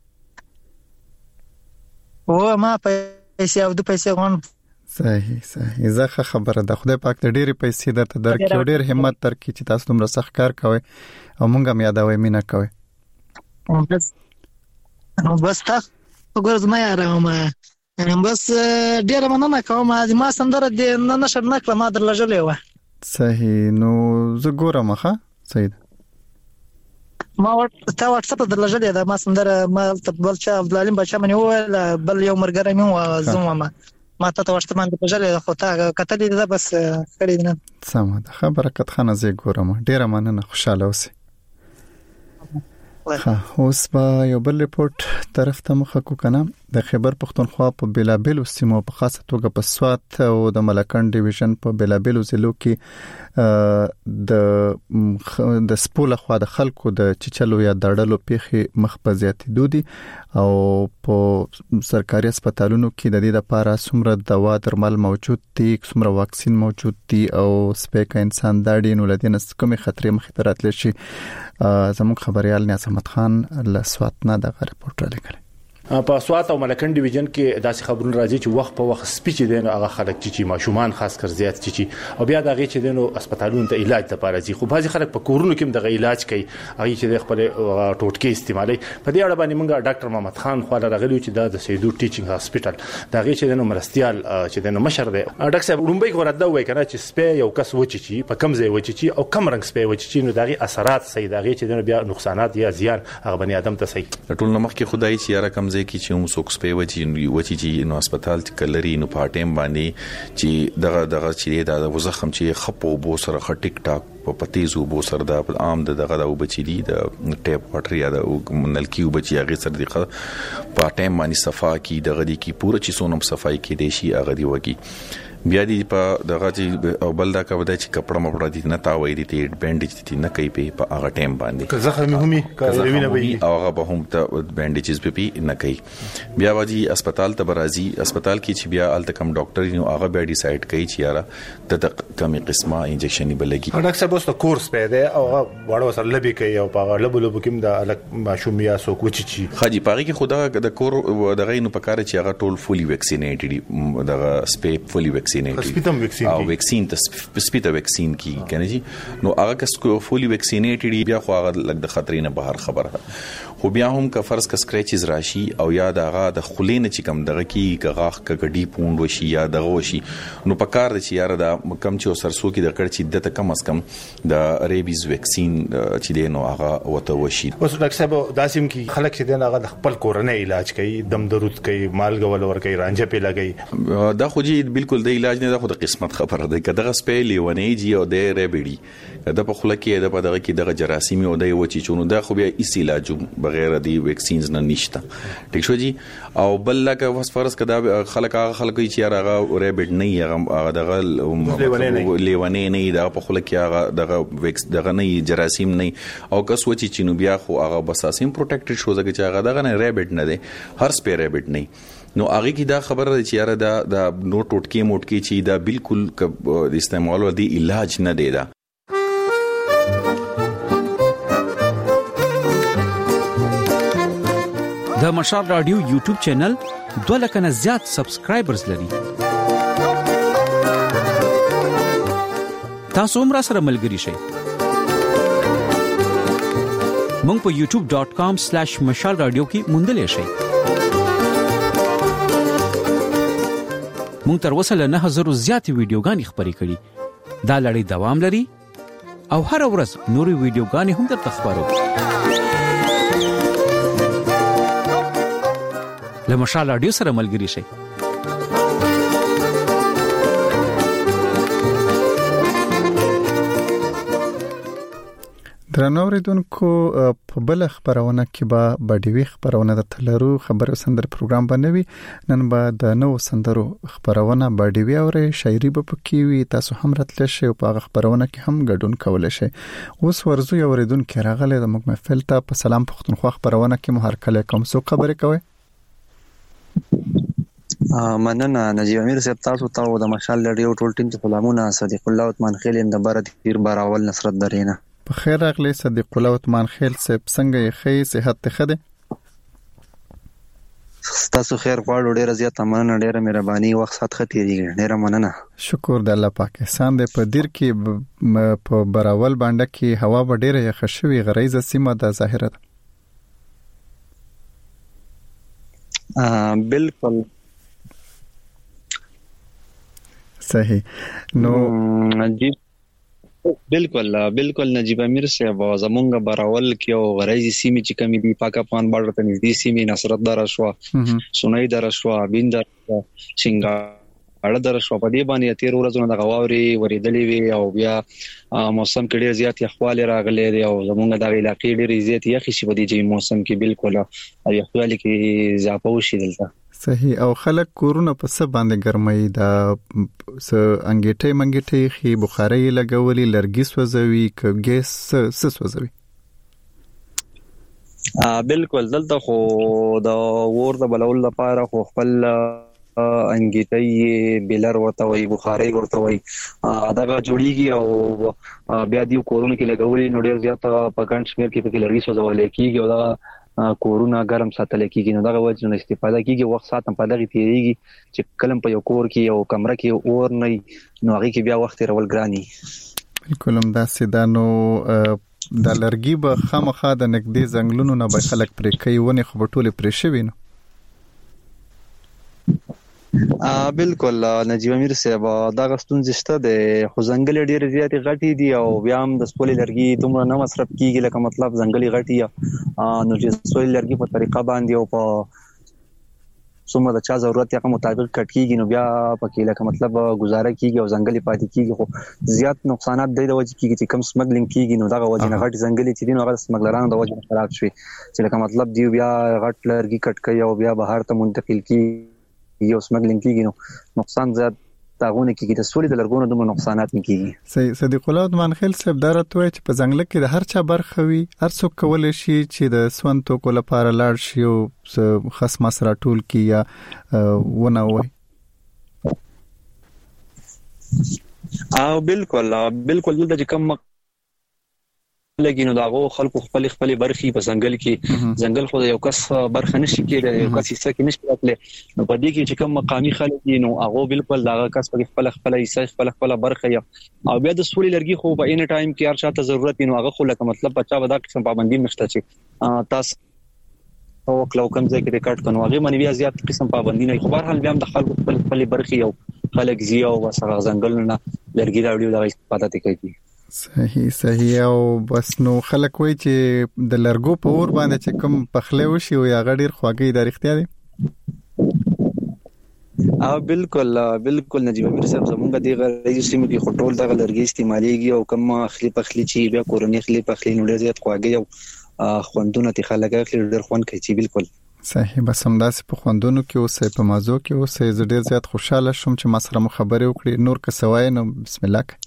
او ما پیسې او د پیسې غون صحیح صحیح زه خبره ده خدای پاک ته ډېری پیسې درته درکړي ډېر همت درکړي چې تاسو دومره سخت کار کوئ او مونږ هم یادوي مینا کوي بس نو بس تاسو وګورئ ما یارم بس ډېر مننه کوم ما سندره دې نه نشر نکړه ما درلژلې و صحیح نو زه ګورم ښه صحیح ما ورته واتس اپ درلژلې دا ما سندره ما بل چا عبد العلیم بچا منی و بل یو مرګره مې و زوم ما ما ته ورته باندې پجلې خو تا کتلې دا بس کړې نه سم ده خبره کټ خانه زه ګورم ډېر مننه خوشاله اوسئ ها اوس به یو بل ریپورت طرف ته مخ کو کنه د خیبر پختونخوا په بلابل سیمو په خاصه توګه په سوات او د ملکن ډیویژن په بلابل ضلعو کې د د سپول خو د خلکو د چچلو یا دړلو پیخي مخ په زیاتېدو دي او په سرکاري هسپتالونو کې د دې لپاره څومره دوا درمل موجود دي څومره واکسین موجود دي او سپیکا انسان داړي نو لدې نس کومه خطرې مخ ته راتلی شي زموږ خبريال نیاز احمد خان له سوات نه د ریپورت را لګل په سوات او ملکن ډیویژن کې داسې خبرونه راځي چې وخت په وخت سپیچ دي نو هغه خلک چې ماشومان خاص کر زیات چې او بیا دغه چې دینو هسپتالونو ته علاج لپاره ځي خو بعضي خلک په کورونو کې دغه علاج کوي هغه چې خپل ټوټکي استعمالي په دې اړه باندې موږ ډاکټر محمد خان خو راغلی چې د سیدو ټیچینګ هاسپټل دغه چې دینو مرستيال چې دینو مشر دی ډاکټر صاحب لومبي ورته وایي کنه چې سپې یو کس وچی چې په کم ځای وچی چې او کم رنگ سپې وچی چې نو دغه اثرات سي دغه چې دینو بیا نقصانات یا زیان هغه بني ادم ته سي ټول نمخ کې خدای چې یاره کم ځای کې چې موږ په وچی وچی چې نو هسپتال ته کلري نو پټیم باندې چې دغه دغه چې د وزخم چې خپو بو سره خټیک ټاک په پتیزو بو سره د عام دغه د وبچی دي د ټیپ واټر یا د نلکی وبچی هغه سره د پټیم باندې صفا کی دغه دي کی پوره چې سونم صفای کې دي شي هغه دی وکی بیا دي په دغه چې او بل دا کوي چې کپڑا مپړه دي نه تاوي دي ته بینډیج دي نه کوي په هغه ټیم باندې که زخم همي کاروینه وي او هغه به هم ته بینډیجز به نه کوي بیا واجی هسپتال ته برازي هسپتال کې چې بیا الته کم ډاکټر نو هغه به ډیسایډ کوي چې یاره د کمی قسمه انجکشن بلګي ډاکټر صاحب اوس کورس په ده او هغه وړو سره لبي کوي او په لبو لبو کې د الک ماشومیا سو کوچی چی خاجي پاره کې خدا د کور دغه نو پکاره چې هغه ټول فولي ویکسینیټډ دغه سپې فولي ویکسینیټډ او ویکسین ته سپیټا ویکسین کی کنه جی نو هغه کس کو فولي ویکسینیټډ بیا خو هغه لګ د خطرې نه بهر خبره خو بیا هم که فرض ک سکریچز راشي او یا دغه د خلینه چې کم دغه کی کغاخ کګډی پوند وشي یا دغه وشي نو په کار د چې یاره دا کم چې سرسو کې د کړ چې د کم اس کم د ریبیز ویکسین چې دی نو هغه وته وشي. اوس ډاکټر صاحب داسیم کې خلک چې دغه د خپل کورنۍ علاج کوي دم درود کوي مالګه ول ور کوي رانجه په لګي دا خو جی بالکل د علاج نه د خو د قسمت خبره ده کداغه سپېلی ونی جی او د ریبیډي د په خله کې د په دغه کې دغه جراثیمي او د وچی چونو دا خو بیا هیڅ علاج بغیر دی ویکسینز نه نشته. ټیک شو جی او بل لکه وس فرض کدا خلک هغه خلک چې هغه ریبیډ نه هغه دغه لیونه نه دا په خله کې هغه دغه ویکس دغه نه جراثیم نه او کس وچی چینو بیا خو هغه بساسیم پروټیکټډ شو ځکه چې هغه دغه نه ریبیډ نه دی هر سپې ریبیډ نه نو هغه کی دا خبره ده چې یاره دا د نو ټوټکی موټکی چې دا بالکل د استعمال ودی علاج نه دی دا. د مشال رادیو یوټیوب چینل دوه لک نه زیات سبسکرایبرز لري. تاسو هم را سره ملګری شئ. مونږ په یوټیوب ډاٹ کام سلیش مشال رادیو کې موندلې شئ. مونږ تر اوسه له نه هزار زیات ویډیوګانې خبرې کړي. دا لړۍ دوام لري او هر ورځ نوري ویډیوګانې هم درته خبرو. له مشال رادیو سره ملګری شئ. درنو اوریدونکو په بل خبرونه کې به بډیوي خبرونه د تلرو خبرو سندر پروګرام بنوي. نن به د نو سندرو خبرونه بډیوي او شاعري به پکې وي. تاسو هم راتلی شئ او په خبرونه کې هم ګډون کولای شئ. اوس ورزو یو اوریدونکو راغله د موږ محفل ته په سلام پښتونخوا خبرونه کې مو هر کله کوم څه خبرې کوي. مننه نجیب امیر صاحب تاسو ته د مشال لړیو ټول ټیم ته سلامونه. صدیق الله عثمان خیل د بر تیر باراول نصرت درینه په خیر راغلی. صدیق الله عثمان خیل صاحب څنګه یې خې صحت ته خده تاسو خیر غواړو ډیره زیاته مننه ډیره مهرباني وخت سات ختیږي ډیره مننه. شکر د الله پاک احسان دې په دیر کې په باراول باندې کې هوا به ډیره یخ شوي غریزه سیمه د ظاهره ده. بالکل صحیح نو نجیب بالکل بالکل نجیب امیر صاحب زمونږ براول کې او غریزي سیمه چې کمی دی پاکستان باندې ته نږدې سیمه نصرت دار شو سونای دار شو بین دار څنګه اړه در شو په دې باندې تیر ورځونه د غواوري ورېدلې وي او بیا موسم کې ډیر زیات یخواله راغلي دی او زمونږ د علاقې ډیر زیات یخ شي په دې موسم کې بالکل او یخواله کې اضافه وشي دلته. صحیح او خلک کورونه په څه باندې ګرمي دا س انګیټي منګیټي خي بخاري لګولي لرګي سوځوي ک ګیس س سوځوي. ا بالکل دلته خو د ور د بلول لپاره خو خپل انګیټي بیلر ورته وي بخاري ورته وي دا جوړیږي او بیا دی کورونه کې لګولي نو ډیر زیات په ګڼ شمیر کې په لرګي سوځول کېږي او دا کورونه ګرم ساتل کېږي نو دغه وجه نه استفاده کېږي وخت ساتم په دغه تیریږي چې کلم په یو کور کې یو کمره کې اور نه نو هغه کې بیا وخت رول ګراني. بالکل هم دا سیدانو د لرګي به خامخا د نګدي زنګلونو نه به خلک پرې کوي ونه خو ټوله پرې شوی نو. ا بالکل نجیب امیر صاحب دا غستون زشته د خو ځنګل ډیر زیات غټي دي او بیا هم د سپولې لرګي دومره نه مصرف کیږي لکه مطلب ځنګلي غټي نو چې سپولې لرګي په طریقه باندې او په څومره د چا ضرورت یې مطابق کټ کیږي نو بیا پکې لکه مطلب گزاره کیږي او ځنګلي پاتې کیږي خو زیات نقصانات د وجې کیږي چې کم سمګلینګ کیږي نو دا وجه نه غټ ځنګلي چې دین هغه سمګلرانو د وجه خراب شي چې لکه مطلب دی بیا غټ لرګي کټ کوي او بیا بهر ته منتقل کی یو سمګلینګ کیږي نو نقصان زیات تاغونه کیږي د سولې د لرګونو دومره نقصانات نه کیږي. صحیح صدیق الله عثمان خیل صاحب دا راته چې په ځنګل کې د هر چا برخه وي هر څوک کولای شي چې د سون توکو لپاره لاړ شي او خاص مسره ټول کی یا ونه وي. او بالکل بالکل د کوم لګي نو داغه خلکو خپل خپل برخي په ځنګل کې ځنګل خو یو کس برخه نشي کېدای یو کس حصہ کې نشي راتله نو په دې کې چې کوم مقامي خلک دي نو هغه بالکل داغه کس په خپل خپل حصہ خپل خپل برخه یا او بیا د سولې لرګي خو په ان ټایم کې هر چاته ضرورت نو هغه خو لکه مطلب بچا ودا قسم پابندي نشته چې تاسو او کلو کم ځای کې ریکارډ کنو هغه باندې بیا زیات قسم پابندي نه خو بهر حال بیا د خلکو خپل خپل برخي او خلک زیو او سره ځنګلونه لرګي راوړي د استفاده کوي. صحیح صحیح او بس نو خلک وای چې د لرګو په اور باندې چې کوم پخله وشي او یا غډیر خواږی د اړتیا دي. اه بالکل بالکل نجیب امیر صاحب زمونږ د غړي سیمې کې خټول د لرګي استعماليږي او کوم خلی پخلی چې بیا کورونی خلی پخلی نو ډیر زیات خواږی او خوندونه ته خلک خلی ډیر خوند کوي. بالکل صحیح. بس همداسې په خوندونو کې اوسه په مازو کې اوسه ډیر زیات خوشاله شوم چې ما سره خبرې وکړې. نور که سوای نو بسم الله.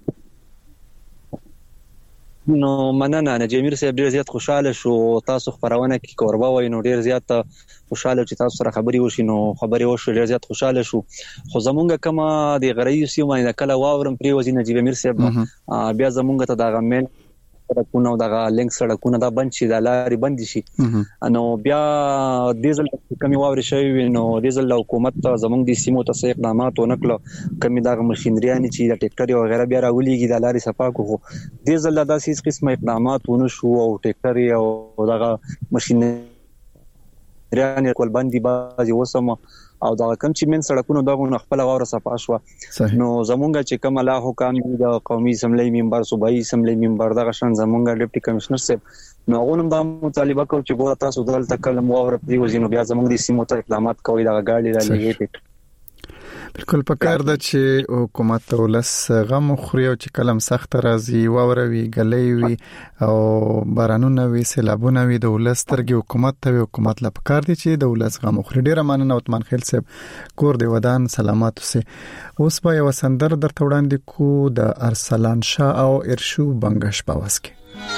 نو مننه نجیب امیر صاحب ډیر زیات خوشاله شو تاسو خبرونه کې کوربه وای نو ډیر زیات خوشاله چې تاسو سره خبري وشي نو خبري وشو ډیر زیات خوشاله شو. خو زمونږ کما د غړي سیمه نه کله واورم پری وزي نجیب امیر صاحب بیا زمونږ ته دا غمن سړکونه او دغه لینک سړکونه دا بند شي د لارې بند شي نو بیا ډیزل کمی واوري شوی نو ډیزل حکومت زمونږ د سیمو ته اقدامات ونکړه کمی دغه ماشينریانی چې د ټریکټر او غیره بیا راولېږي د لارې صفا کوو ډیزل د داسې قسمه اقدامات ونه شو او ټریکټر او دغه ماشينریانی کول باندې بازي وسمه او دا کوم چې من سړکونو دغه خپل غوړه صفا شو نو زمونږ چې کوم الله حکام د قومي اسمبلی ممبر صوبایي اسمبلی ممبر دغه شان زمونږ ډیپټي کمشنر صاحب نو غوونم دا مطالبه کوي چې ګوره تاسو دلته کلم واور پری وزینو بیا زمونږ د سیمو ته اقدامات کوي دا غاړي را لګي. بالکل پکار ده چې حکومت ولس غم خوري او چې کلم سخت راځي واوروي غلې وي او بارانونه وي سیلابونه وي د ولس ترګي حکومت ته حکومت لا پکار دي چې د ولس غم خوري. ډیره مننه عثمان خیل صاحب کور دی ودان سلامات اوسه. اوس به یو سندر درته وړاندې کو د ارسلان شاه او ارشو بنگش باوس کې.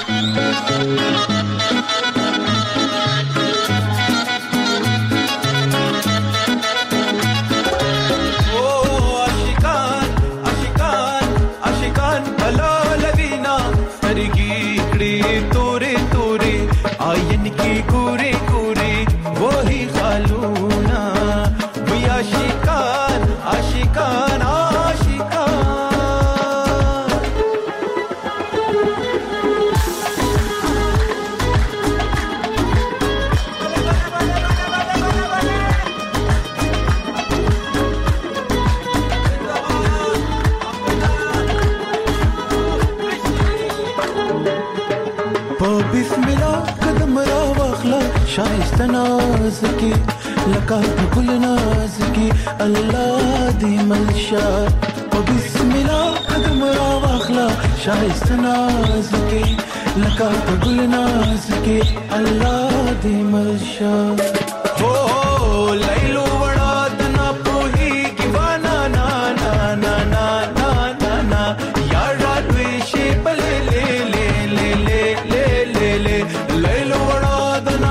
شایسته ناز کی لکه ګل ناز کی الله دې ملشا او بسم الله قدم را واخلا شایسته ناز کی لکه ګل ناز کی الله دې ملشا هو لیلو وڑا دنا پوهی کی وانا نا نا نا نا نا نا یار راوي شي بل لے لے لے لے لے لے لیلو وڑا دنا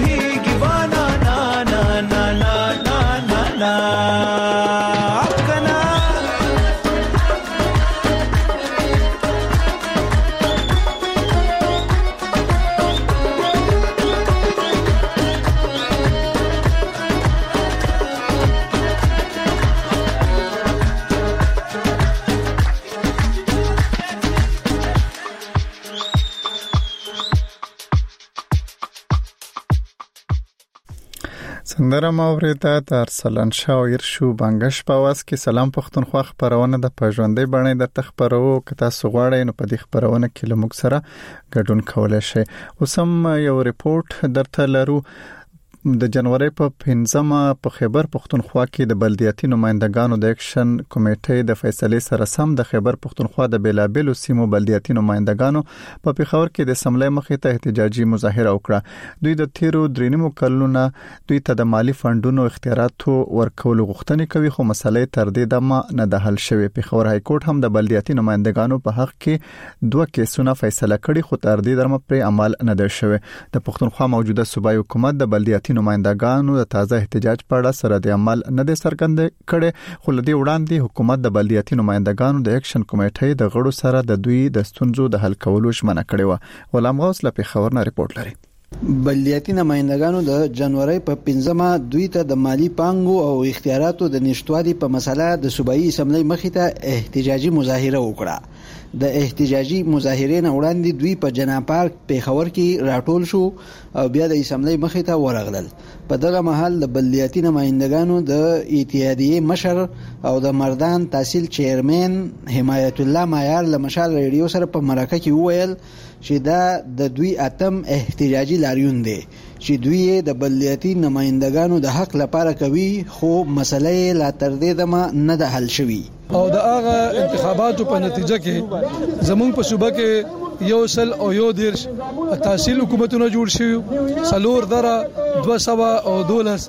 سندره ماوریدا د ارسلان شاه او ارشو بنگش په واس کې سلام پښتونخوا خبرونه د پژوندې باندې د تخبرو کته سغواړې نو په دې خبرونه کې لمک سره ګډون کولای شي. اوسم یو ریپورت درته لرو د جنوري په پنځمه په خیبر پښتونخوا کې د بلدیاتي نمائندګانو د اکشن کمیټې د فیصلې سره سم د خیبر پښتونخوا د بیلابل سیمو بلدیاتي نمائندګانو په پیښور کې د سملې مخې ته احتجاجي مظاهره وکړه. دوی د تیرو درینمو کلونو دوی ته د مالی فندونو اختیاراتو ورکول غوښتنې کوي خو مسلې تر دې دمه نه د حل شوی. پیښور های کورټ هم د بلدیاتي نمائندګانو په حق کې دوه کیسونه فیصله کړي خو تر دې درمه پر عمل نه دی شوی. د پښتونخوا موجوده صوبایي حکومت د بلدیاتي نمائندګانو د تازه احتجاج په اړه سره د عمل نه د سرګند کړي خو لدی وړاندې حکومت د بلدیاتي نمائندګانو د اکشن کمیټې د غړو سره د دوی د ستونزو د حل کولو ژمنه کړې و. غلام غوث له پیښور نه ریپورت لري. بلدیاتي نمائندګانو د جنوري په پنځمه دوی ته د مالی پانګو او اختیاراتو د نشټوالي په مسله د صوبایي اسمبلی مخې ته احتجاجي مظاهره وکړه. د احتجاجي مظاهرې نه وړاندې دوی په جنا پارک پیښور کې راټول شو او بیا د اسمبلی مخې ته ورغلل. په دغه مهال د بلدیاتي نمائندګانو د اتحادیې مشر او د مردان تحصیل چیرمن حمایت الله مایار له مشال ریډیو سره په مرکه کې وویل چې دا د دوی اتم احتجاجي لاریون دی چې دوی د بلدیاتي نمائندګانو د حق لپاره کوي، خو مسله لا تر دې دمه نه ده حل شوی. او د هغه انتخاباتو په نتیجه کې زمونږ په صوبه کې یو سل او یو دیرش تحصیل حکومتونه جوړ شي، سلور دره دو سوا او دولس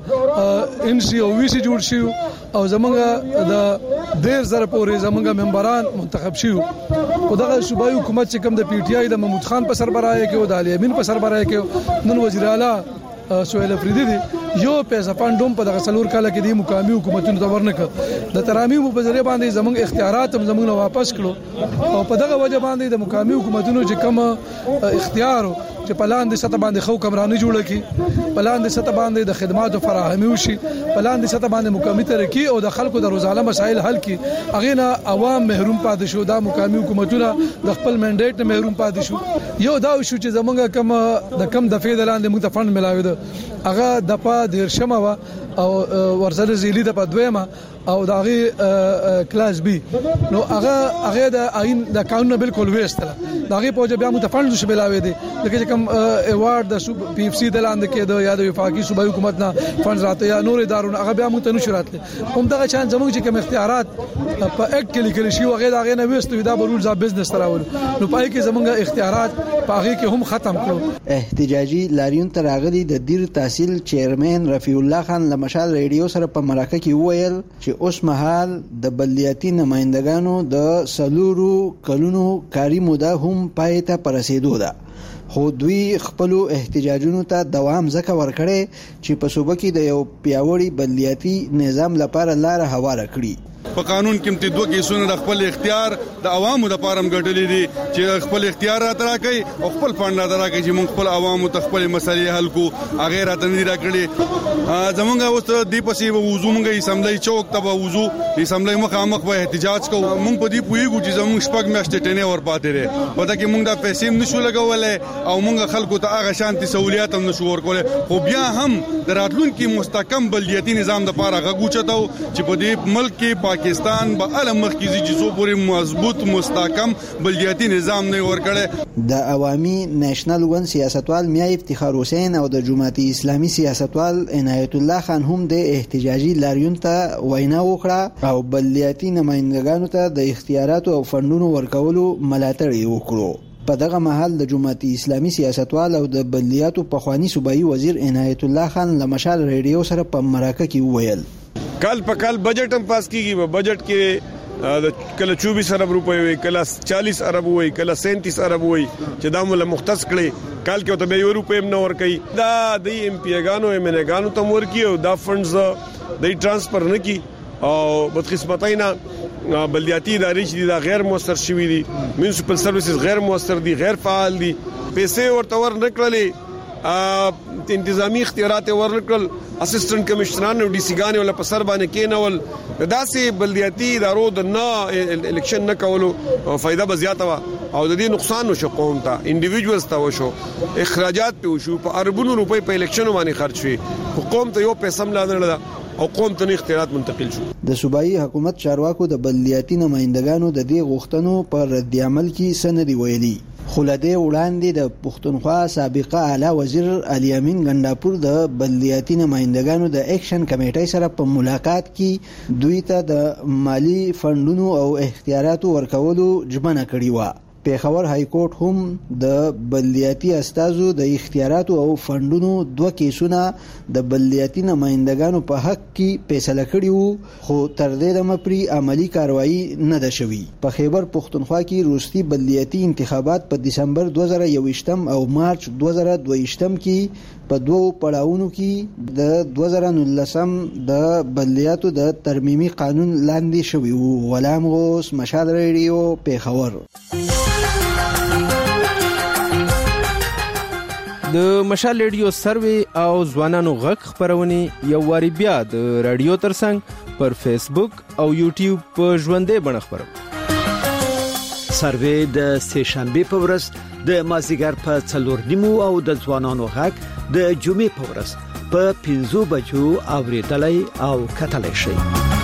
ام سی او وی سی جوړ شي او زمونږ د ډیر زره پورې زمونږ ممبران منتخب شي. او دغه صوبایي حکومت چې کوم د پی ټی آی د محمود خان په سربراهي کې او د علي امین په سربراهي کې نن وزیر اعلی سهیل افریدی دی یو پیسې فاندوم په دغه څلور کال کې د مقامی حکومتونو ته ورنکړه. د ترامیم په ذریعہ باندې زمونږ اختیارات هم زمونږ واپس کړو او په دغه وجه باندې د مقامی حکومتونو چې کوم اختیار چې پلان د سطح باندې خو کمرانی جوړه کی، پلان د سطح باندې د خدماتو فراهمي وشي، پلان د سطح باندې مقامی ترقی او د خلکو د روزانه مسایل حل کی، اغه نه عوام محروم پاتې شو. دا مقامی حکومتونه د خپل منډیټ نه محروم پاتې شو. یو دا شو چې زمونږ کوم د کم دفعه د لاندې موږ ته فند ملاوي ده هغه د په ډیر شمه وا او ورسره زیلی د په دویمه او د هغه کلاس بی نو هغه هغه د عین د قانون بالکل وېستله د هغه په وجه بیا موږ ته فند شو ملاوي دي لکه کوم ایوارډ د پی اف سی د لاندې کې د یاد وفاقي صوبایي حکومت نه فند راته یا نور ادارو هغه بیا موږ ته نشو راتله. هم دغه چان زموږ چې کوم اختیارات په اک کې لیکل شي هغه د هغه نه وېستو دا رولز اف بزنس تراول نو پای کې زموږ اختیارات په هغه کې هم ختم کړو. احتجاجي لاریون تر راغلي د دیر تحصیل چیرمن رفیع الله خان له مشال ریډیو سره په مرکه کې وویل چې اوس مهال د بلدیاتي نمائندګانو د سلورو کلونو کاری موده هم پای ته رسیدو ده، خو دوی خپل احتجاجونو ته دوام ځکه ورکړي چې په صوبه کې د یو پیاوړي بلدیاتي نظام لپاره لار هواره کړي. په قانون کې متي دوه کیسونه د خپل اختیار د عوامو د پارم ګټلې دي چې خپل اختیار را تراکي او خپل فند را تراکي چې موږ خپل عوامو ته خپل مسلې حل کو هغه را تنظیم راکړي. زمونږ اوس د پسې وضو موږ اسمبلی چوک ته وضو اسمبلی مخامخ به احتجاج کو موږ په دې پویګو چې زموږ شپږ میاشتې ټنې ور پاتې لري پته کې موږ د پیسې نشو لګولې او موږ خلکو ته هغه شانتي سہولیات هم نشو ورکولې. خو بیا هم د راتلونکو مستحکم بلدیاتي نظام د پاره غوچتاو چې په دې ملک کې پاکستان به علم مخکې چې زو پورې مضبوط مستحکم بلدیاتي نظام نه ورکړي. د عوامي نېشنل ون سیاستوال میا افتخار حسین او د جماعت اسلامي سیاستوال عنایت الله خان هم د احتجاجي لاریون ته وینا وکړه او بلدیاتي نمائندګانو ته د اختیاراتو او فندونو ورکولو ملاتړ وکړو. په دغه مهال د جماعت اسلامي سیاستوال او د بلدیاتو پخوانی صوبایي وزیر عنایت الله خان له مشال ریډیو سره په مرکه کې وویل کال په کال بجټ هم پاس کیږي. په بجټ کې کله چوبیس ارب روپے وي، کله چالیس ارب وي، کله سینتیس ارب وي چې دا موږ مختص کړي. کال کې ته به یو روپے هم نه ور کوي. دا د ایم پی ګانو ایم ان ګانو ته ور کوي او دا فندز د ټرانسفر نه کی او بدقسمتینا بلدیاتي ادارې چې دا غیر موثر شوي دي، میونسپل سرویسز غیر موثر دي، غیر فعال دي، پیسې ورته ور نکړلې انتظامی اختیارات ورنکل، اسسټنټ کمشنران او ډي سي ګان ولا په سر باندې کېنول. داسې بلدیاتي ادارو د نه الیکشن نه کولو فائدہ به زیاته وا او د دې نقصان وشو قوم ته، انډیویډوالز ته وشو، اخراجات په وشو، په اربونو روپۍ په الیکشن باندې خرج شي، قوم ته یو پیسې هم لاندې نه او قوم ته اختیارات منتقل شو. د صوبایي حکومت چارواکو د بلدیاتي نمائندګانو د دې غوښتنو پر رد عمل کې سند ویلي. خلده وړاندې د پښتونخوا سابقه اعلی وزیر علي امین ګنداپور د بلدیاتي نمائندګانو د اکشن کمیټې سره په ملاقات کې دوی ته د مالی فندونو او اختیاراتو ورکولو ژمنه کړې و. پیښور های کورټ هم د بلدیاتي استازو د اختیاراتو او فندونو دوه کیسونه د بلدیاتي نمائندګانو په حق کې فیصله کړی وو، خو تر دې دمه پرې عملی کاروایی نه ده شوې. په خیبر پښتونخوا کې روستي بلدیاتي انتخابات په دسمبر دوه زره یوویشتم او مارچ دوه زره دوهویشتم کې په دوو پړاوونو کې د دوه زره نولسم د بلدیاتو د ترمیمي قانون لاندې شوی وو. غلام غوث، مشال ریډیو، پیښور. د مشال ریډیو سروي او ځوانانو غږ خبرونه یو واری بیا د رادیو ترڅنګ پر فیسبوک او یوټیوب په ژوندې بڼه خبرو. سروي د سه شنبه په ورځ د مازیګر په څلور نیمو او د ځوانانو غږ د جمعې په ورځ په پنځو بجو اوریدلای او کتلای شي.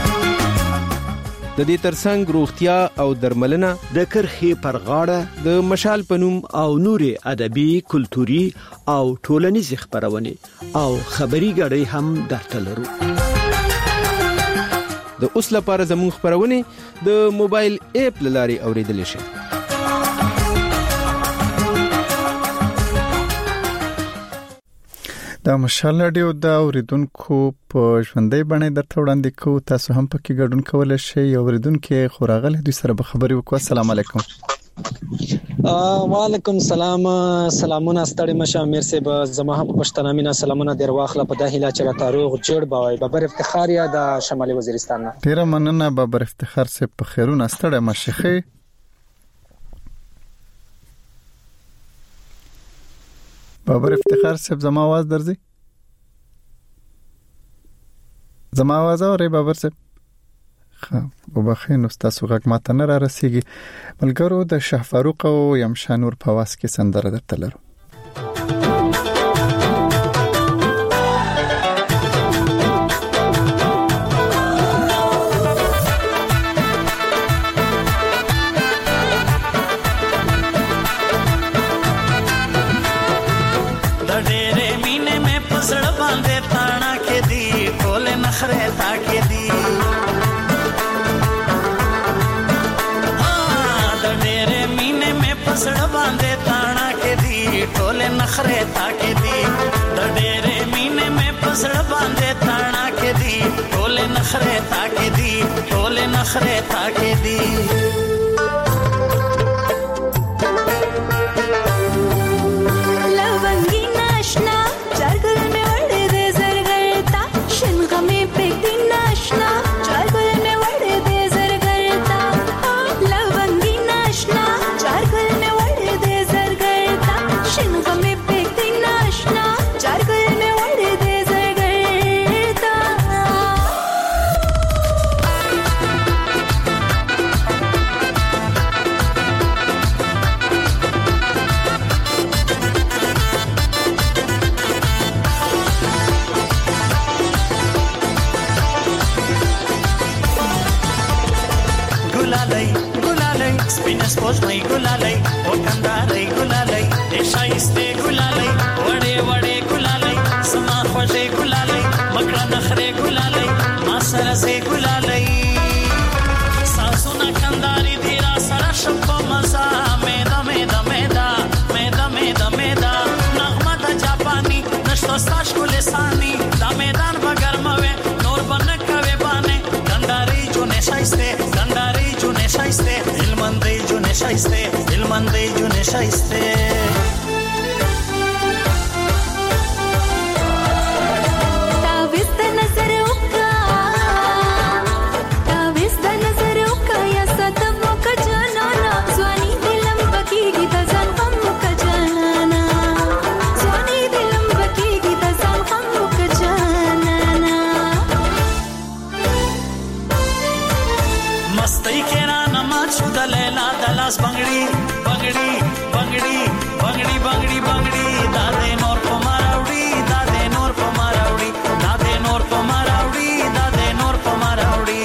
د دې ترڅنګ روغتیا او درملنه د کرخي پر غاړه د مشال پنوم او نوري ادبي کلتوري او ټولنیز خبرونه او خبري غړي هم درته لرو. د اوس لپاره زموږ خبرونه د موبایل اپ لاري اوریدل شي. دا مشال رادیو دا اوریدونکو په ژوندۍ باندې درته وړاندې کوو. تاسو هم پکې ګډون کولای شئ. اوریدونکو خوراغله دوی سره به خبرې وکړو. السلام علیکم. وعلیکم السلام. سلامونه ستړي مشه امیر صاحب. زما په پښتنه مینا سلامونه در واخله په داخله چې تاریخ جوړ بوي. بابر افتخار یا د شمالي وزیرستان نه. ډیر مننه بابر افتخار صاحب. په خیرونه ستړي مشه. بابر افتخار صاحب زما आवाज درځي؟ زما आवाज اوري بابر صاحب؟ خو وبخښئ تاسو غږ ماته نه را رسیږي. ملګرو د شاه فاروق او یمشانور په واس کې سندره درته لرو. नखरे ताके दी द डेरे मीने में पसड़ बांधे ताना के दी टोले नखरे ताके दी टोले नखरे ताके दी लवंगी नाशना चारगुल में वड़े दे जरगरता शिनगा में पेक दी नाशना चारगुल में वड़े दे जरगरता लवंगी नाशना चारगुल में वड़े दे जरगरता शिनगा स्पोजमई गुलालई ओ कंदारई गुलालई ए शाइस्ते गुलालई वड़े वड़े गुलालई समा खोजे गुलालई मकड़ा नखरे गुलालई मासर से गुलालई सासुना कंदारी धीरा सरा शब्बो मजा मेदा मेदा मेदा मेदा मेदा मेदा नगमा दा जापानी नश्तो साश गुलिसानी दा मैदान बगरमवे नूर बनक कवे बाने कंदारी जो ने शाइस्ते कंदारी जो ने शाइस्ते दिलमंदई जो ने शाइस्ते दिलमंदई जो ने शाइस्ते ताविज द नजर उका ताविज द नजर उका या सतमो का जाना स्वानी दिलम बकीगी तजन हम का जाना स्वानी दिलम बकीगी तजन हम का जाना मस्ती के शुद्ध लैला दलास बंगड़ी बंगड़ी बंगड़ी बंगड़ी बंगड़ी बंगड़ी दादे नोर को मारावड़ी दादे नोर को मारावड़ी दादे नोर को मारावड़ी दादे नोर को मारावड़ी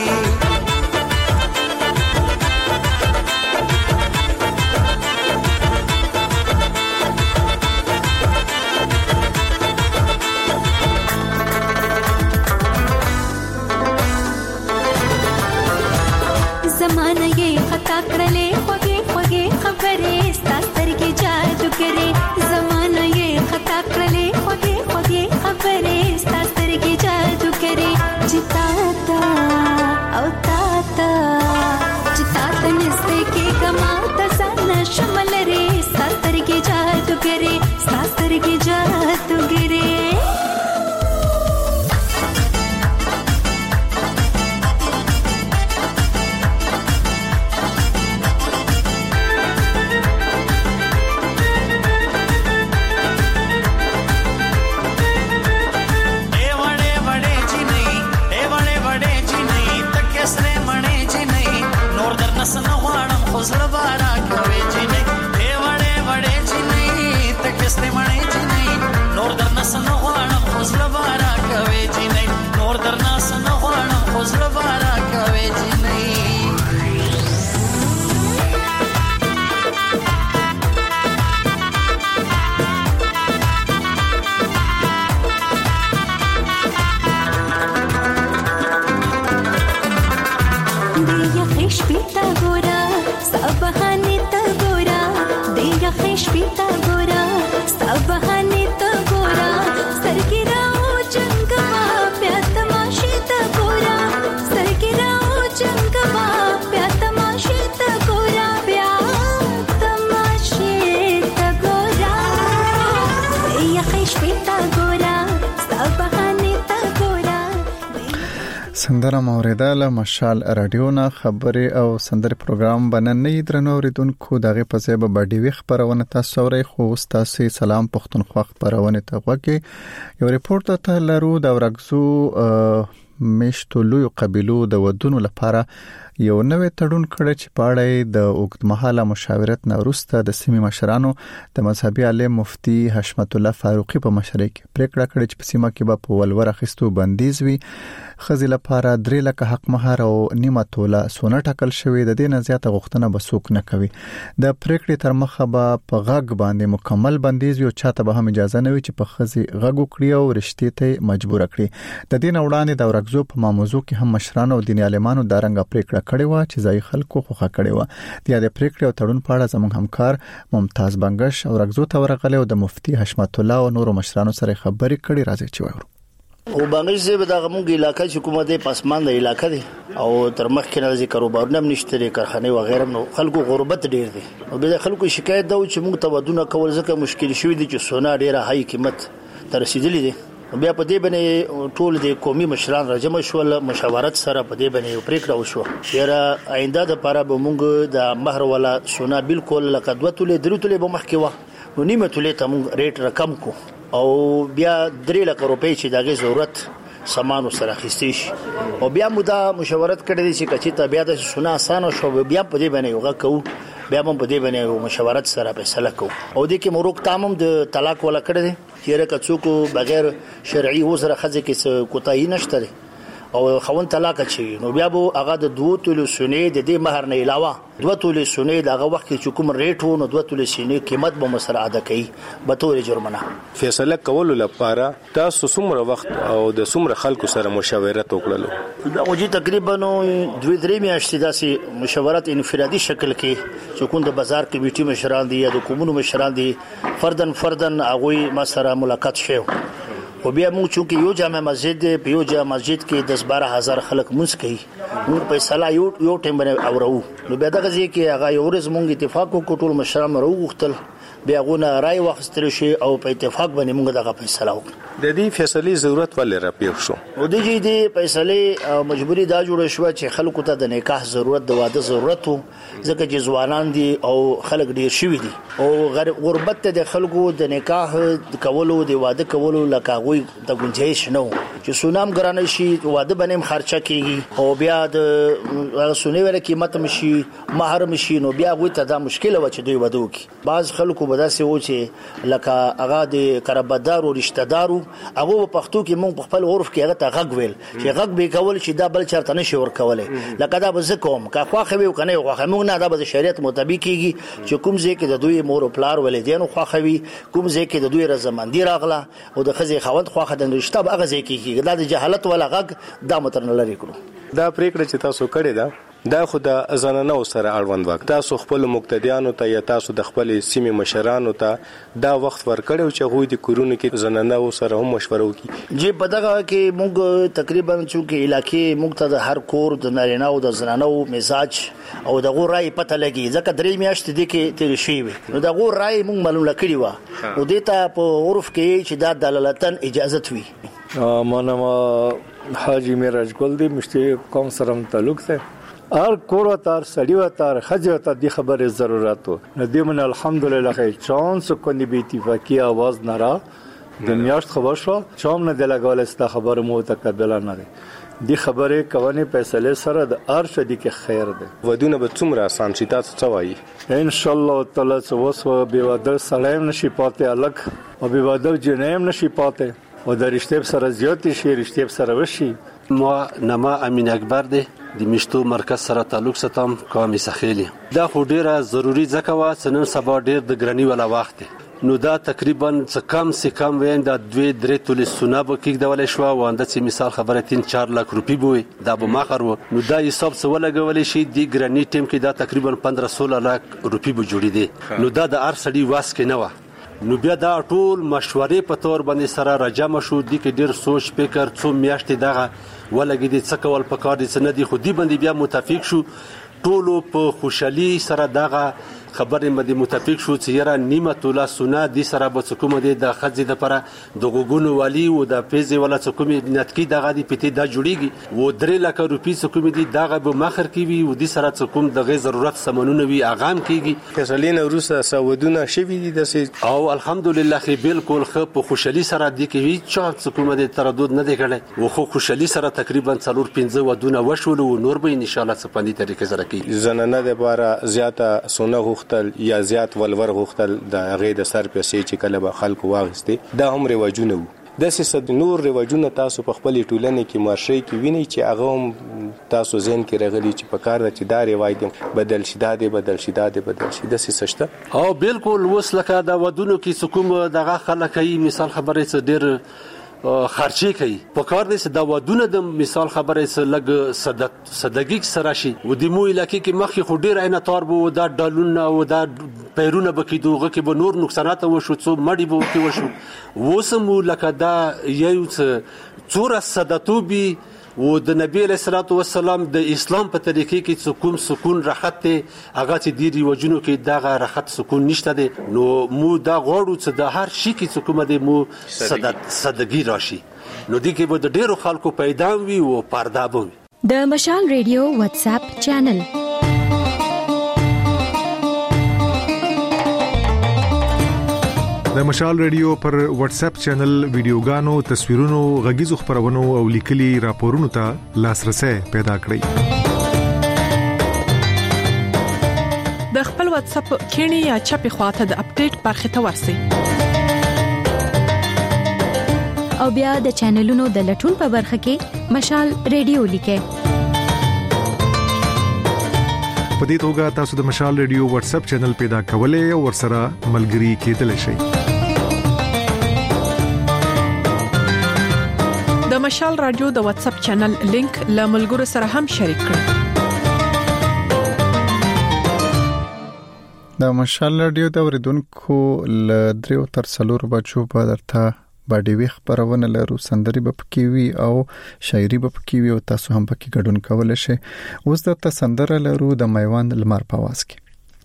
जमाना ये खता करले खोगे खोगे खबरे सास्तर के जादू करे जमाना ये खता करले खोगे खोगे खबरे सास्तर के जादू करे जिताता औताता जिताता निस्ते के गमाता साना शमल रे सास्तर के जादू करे सास्तर के जादू करे نس نه غواړم خو زړه بارا کوي جنې دی وړې وړې جنې ته کسته مړې جنې نور در نس نه غواړم خو زړه بارا کوي جنې نور در نس نه غواړم خو زړه بارا کوي جنې خشپیتا ګورا سبحانه ته ګورا دیګه خشپیتا ګورا سبحانه ته ګورا سرګراو چنګوا پیاتماشي ته ګورا سرګراو چنګوا پیاتماشي ته ګورا پیاتماشي ته ګورا دیګه خشپیتا ګورا سبحانه ته ګورا سندره موریداله مشال رادیو نه خبري او سندره پروګرام بننې درنو ریدونکو دغه په ځای به ډیوي خبرونه تاسو اورئ خو تاسو سلام پښتونخوا خبرونه ته وګورئ یو ریپورت ته لرو د ورغزو مشتو لوی قبيلو د ودونو لپاره یو نوې تړون کړی چې پاړې د اوږدمهاله مشاورت نه وروسته د سیمې مشرانو د مذهبي عالم مفتي حشمت الله فاروقي په مشرۍ کې پریکړه کړې چې په سیمه کې به په ولور اخیستو بندیز وي خزي لپاره درې لکه حق مهر او نیمه توله سونه ټاکل شوی د دې نه زیاته غوښتنه به څوک نه کوي د پریکړې تر مخه به په غږ باندې مکمل بندیز وي او چاته به هم اجازه نه وي چې په خزي غږ وکړي او رښتې ته مجبور کړي د دې نه وړاندې د ورغزو په موضوع کې هم مشرانو او دیني عالمانو د رنګ پریکړه کړې و چې ځای خلکو خوخه کړې و د دې پریکړې او تړون په اړه زموږ همکار ممتاز بنگش او ورغزو ته ورغله او د مفتي حشمت الله او نورو مشرانو سره خبرې کړې راځي چې وایو او بنگش زه به د غمونګ علاقې حکومت پاسمان د علاقې دي او تر مخکې نه ذکر کاروبارونه نشته لري کارخانه و غیره نو خلکو غربت ډیر دي او به خلکو شکایت دا چې موږ تودونه کول ځکه مشکل شوی دي چې سونا ډیره هاي قیمت تر رسیدلې دي بیا په دې باندې ټول د قومي مشران راجم شول مشاورت سره په دې باندې پریکړه وشو یاره آینده د لپاره به موږ د مہر ولا سونا بالکل لکه دوه تولې درې تولې به مخکې و نو نیمه تولې ته موږ ریټ رقم کو او بیا درې لک روپۍ چې دغه ضرورت سامانو سره خستې شي او بیا موږ دا مشاورت کړې چې کچې ته بیا د سونا اسانه شو بیا په دې باندې یو غو بیا هم په دې باندې مشاورت سره فیصله کو او د کې مروک تامم د طلاق ولا کړی چیرې کڅوکو بغیر شرعي وزره خځه کې کوتاهی نشته او خوون طلاق چي نو بیا بو هغه د دوه تول سونې د دې مہر نه علاوه دوه تول سونې دغه وخت کې کوم ریټ وو نو دوه تول سونې قیمت به مسره ادا کوي به تور جرمنه فیصله کول لپاره تاسو څومره وخت او د څومره خلکو سره مشاورت وکړلو دا وجي تقریبا دوه درې میاشتې داسې مشاورت انفرادي شکل کې چې کوم د بازار کمیټي مشران دي یا د کومونو مشران دي فردن فردن هغه ما سره ملاقات شوه او بیا موږ چې یو جامع مسجد په یو جامع مسجد کې دس بارہ هزار خلک مونږ کوي موږ په صلاح یو یو ټیم باندې اورو نو بیا دغه ځکه کې هغه یو ورځ موږ اتفاق وکړو ټول مشران وروغتل بیا غونه رائے واخستل شي او په اتفاق باندې موږ دغه فیصله وکړو د دې فیصلې ضرورت ولې را پیښ شو او د دې د فیصلې مجبوری دا جوړ شو چې خلکو ته د نکاح ضرورت د واده ضرورت ځکه چې ځوانان دي او خلک ډیر شوي دي او غربت ته د خلکو د نکاح کولو د واده کولو لکه غوي د گنجائش نه چې سونام ګرانه شي واده باندې خرچه کیږي او بیا د سونې ور قیمت مشي مہر مشي نو بیا غوي ته دا مشکل و چې دوی ودو کی بعض خلکو بداسه و چې لکه هغه د قربدار او رشتہ دارو هغه په پښتو کې مونږ په خپل عرف کې هغه ته غږ ویل چې غږ به کول چې دا بل چرته نشي ور کولای لکه دا به زکوم کا خواخه وي کنه خواخه مونږ نه دا به شریعت مطابق کیږي چې کوم ځای کې د دوی مور او پلار ولیدین خواخه وي کوم ځای کې د دوی رضامندي راغله او د خزي خوند خواخه د رشتہ هغه ځای کې کیږي دا د جهالت ولا غږ دا مترن لري کړو دا پریکړه چې تاسو کړې ده دا خو د زنانو سره اړوند وخت تاسو خپل مقتدیانو ته یا تاسو د خپل سیمې مشرانو ته دا وخت ورکړو چې غوي د کورونو کې زنانو سره هم مشوره وکړي جی په دغه کې موږ تقریبا چې علاقې موږ ته د هر کور د نارینه او د زنانو مزاج او دغه رائے پته لګي ځکه درې میاشتې د کې تیر شي نو دغه رائے موږ معلومه کړی و او دته په عرف کې چې دا دلالتن اجازه وي مانم حاجی میراج ګل دی مشته قوم سره تعلق ده هر کور وتار سړی وتار خځه وتار دی خبره ضرورت ندی من الحمدلله خیر چانس کني به اتفاقی आवाज نرا د میاشت خبر شو چوم نه دلګول است خبر مو تقبل نه دی خبره کوي فیصله سره د ارشه دي کې خیر ده ودونه به څومره آسان شي تاسو څه وایي ان شاء الله تعالی وسو به ودل سلام نشي پاتې الګ او به ودل جنیم نشي پاتې او د رښتیا سره زیات شي رښتیا سره وشي ما نما امین اکبر دی د مشتو مرکز سره تعلق ستم قومي سخیلی دا خو ډیره ضروری ځکه وا سنن سبا ډیر د ګرانی ولا وخت نو دا تقریبا څه کم سه کم وین دا دوی درې تولې سونه به کېږي ډول شو وانده چې مثال خبره تین چار لک روپی بوي دا به ماخر و نو دا حساب څه ولګول شي د ګرانی ټیم کې دا تقریبا پندرہ سولہ لک روپی به جوړی دي نو دا د ار سړي واس کې نه و نو بیا دا ټول مشورې په تور باندې سره راجم شو د کې ډیر سوچ فکر څو میاشتې دغه ولګې دي څه کول په کار دي څه نه دي خو دی باندې بیا متفق شو ټولو په خوشحالي سره دغه خبرې مده متفق شو چې یاره نیمه توله سونه د سره به څکوم د خځې د پره د غوګونو والی او د پیزې ولا څکوم نتکی دغه دی پته د جوړیږي و درې لک روپی څکوم دي دغه به مخر کیوي او د سره څکوم دغه ضرورت سمونونه وی اغام کیږي فیصلین روسه سعودونه شوی دي د او الحمدلله خې بالکل خو په خوشحالي سره د کوي چې څکوم د تردد نه دی کړي او خو خوشحالي سره تقریبا څلور پنځه ودونه وشول او نور به ان شاء الله سپانی طریقې سره کوي زنانه د بارا زیاته سونه غختل یا زیات ولور غختل د غې د سر پیسې چې کله به خلکو واغسته دا هم رواجونه وو د سیاست نور رواجونه تاسو په خپل ټولنې کې مارشي کې ویني چې هغه تاسو زین کې رغلي چې په کار د چې دا رواج بدل شي دا دی بدل شي دا دی بدل شي د سیسشته او بالکل وسلکه د ودونو کې سکوم دغه خلک ای مثال خبره څه ډیر خرچي کوي په کار دې د ودونه د مثال خبره څه لګ صدق صدقګي سره شي و د مو علاقې کې مخې خو ډیر عینه تار بو دا ډالونه او دا پیرونه بکې دوغه کې به نور نقصانات وشو څو مړی بو کې وشو وسمو لکه دا یو څه څوره صدتوبي و د نبی علیہ الصلوۃ والسلام د اسلام په طریقې کې سکون سکون راحت ته هغه چې دی ریواجونو کې دغه راحت سکون نشته دي نو مو دا غوړو چې د هر شي کې سکون دي مو صدق صدقګي راشي نو دي کې به د ډیرو خلکو پیدا وي او پردا وي د مشال ریډیو واتس اپ چینل د مشال ریډیو پر واتس اپ چینل ویډیوګانو تصویرونو غږیزو خبرونو او لیکلي راپورونو ته لاسرسي پیدا کړئ د خپل واتس اپ کینی یا چپی خواته د اپډیټ برخه ته ورسئ او بیا د چینلونو د لټون په برخه کې مشال ریډیو لیکئ په دې توګه تاسو د مشال ریډیو واتس اپ چینل پیدا کولای او ورسره ملګري کېدلی شئ د مشال رادیو د واتس اپ چینل لینک له ملګرو سره هم شریک کړئ د مشال رادیو د اوریدونکو ل دریو تر څلور بچو په درته باډي وی خبرونه لرو سندري به پکې وي او شاعري به پکې وي او تاسو هم پکې ګډون کولای شئ اوس د تسندره لرو د میوان لمر په واس کې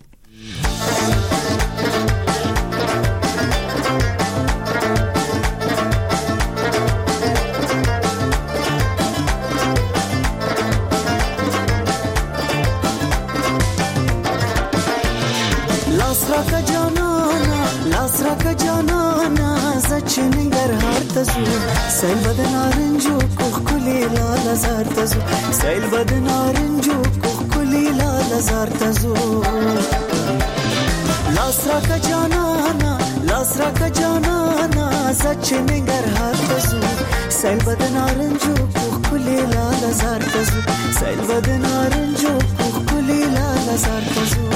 سیل بد نارنجو کوخلی لاله زار تزو سیل بد نارنجو کوخلی لاله زار تزو لاس را کا جانانا لاس را کا جانانا سچ نګر هار تزو سیل بد نارنجو کوخلی لاله زار تزو سیل بد نارنجو کوخلی لاله زار تزو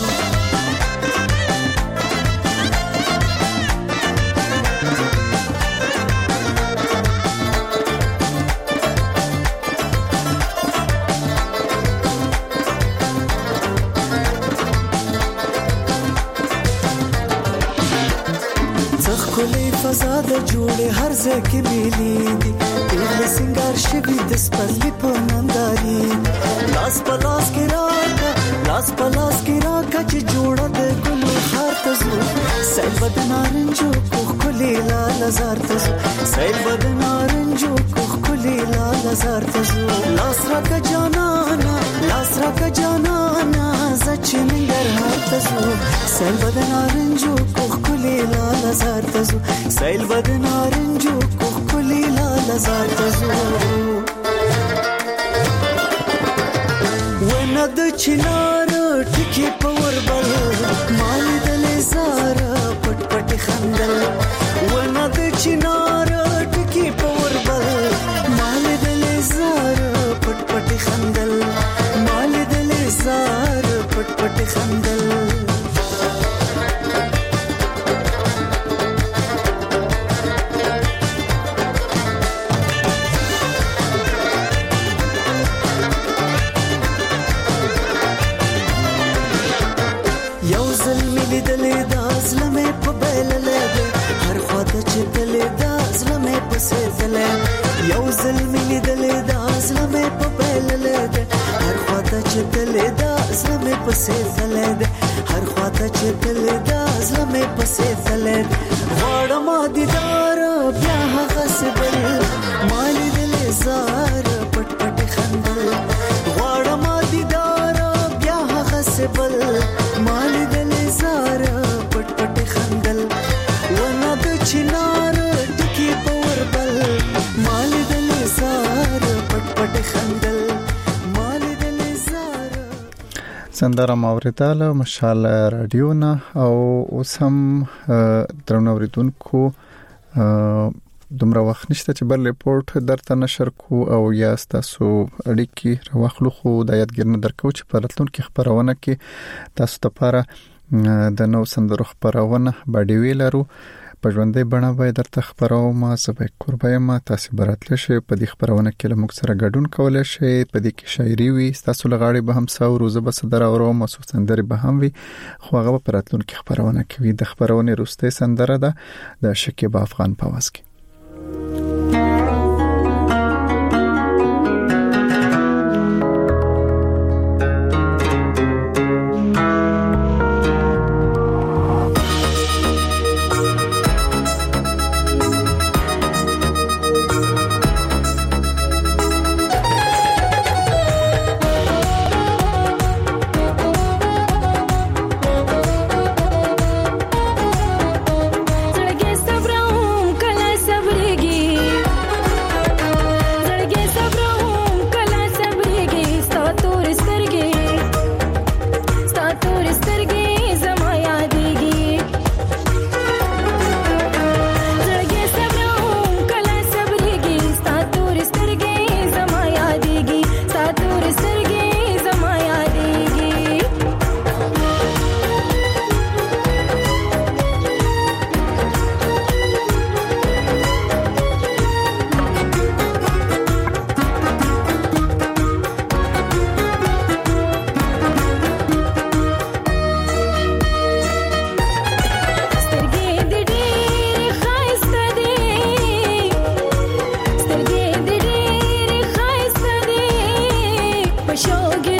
فضا د جوړه هر ځای کې ملي دي په سنگار شوی د سپرلی په ننداري لاس په لاس کې راکا لاس په لاس کې راکا چې جوړه د ګلو خار تزو سیل بد نارنجو کوخلی لاله زار تزو سیل بد نارنجو کوخلی لاله زار تزو لاس راکا جانانا لاس راکا جانانا زچ نګر هار تزو سیل بد نارنجو کوخلی لاله زار تزو سیل بد نارنجو کوخلی لاله زار تزو ونه د چنار ټکی پور بل مال دل زار پټ پټ خندل ونه د چنار ټکی پور بل مال دل زار پټ پټ خندل مال دل زار پټ پټ خندل یو ظلمي دلې د ازلمې په بللې ده هر خواته چې دلې د ازلمې په سېفلې ده هر خواته چې دلې د ازلمې په سېفلې ده غواړم دیدار بیا هغه سبل مالې دلې زار پټ پټ خندل غواړم دیدار بیا هغه سبل مالې دلې زار پټ پټ خندل ونه د چنار ټکی پور بل مال دل زار پټ پټ خندل مال دل زار سندره موریداله مشال رادیو نه او اوسم درنوریدونکو دومره وخت نشته چې بل ریپورت درته نشر کو او یا تاسو اړیکی راوخلو خو د یادګرنه درکو چې په راتلونکي خبرونه کې تاسو ته لپاره د نو سندرو خبرونه باندې ویلرو په ژوندۍ بڼه به درته خبرو ما زبې قربای ما تاسو براتل شي په دې خبرونه کې لمک سره ګډون کولای شي په دې کې شاعري وي تاسو لغاړي به هم ساو روزه به صدر اورو مسو سندري به هم وي خو هغه په راتلونکي خبرونه کې وي د خبرونه روسته سندره ده د شکیب افغان په واس کې Show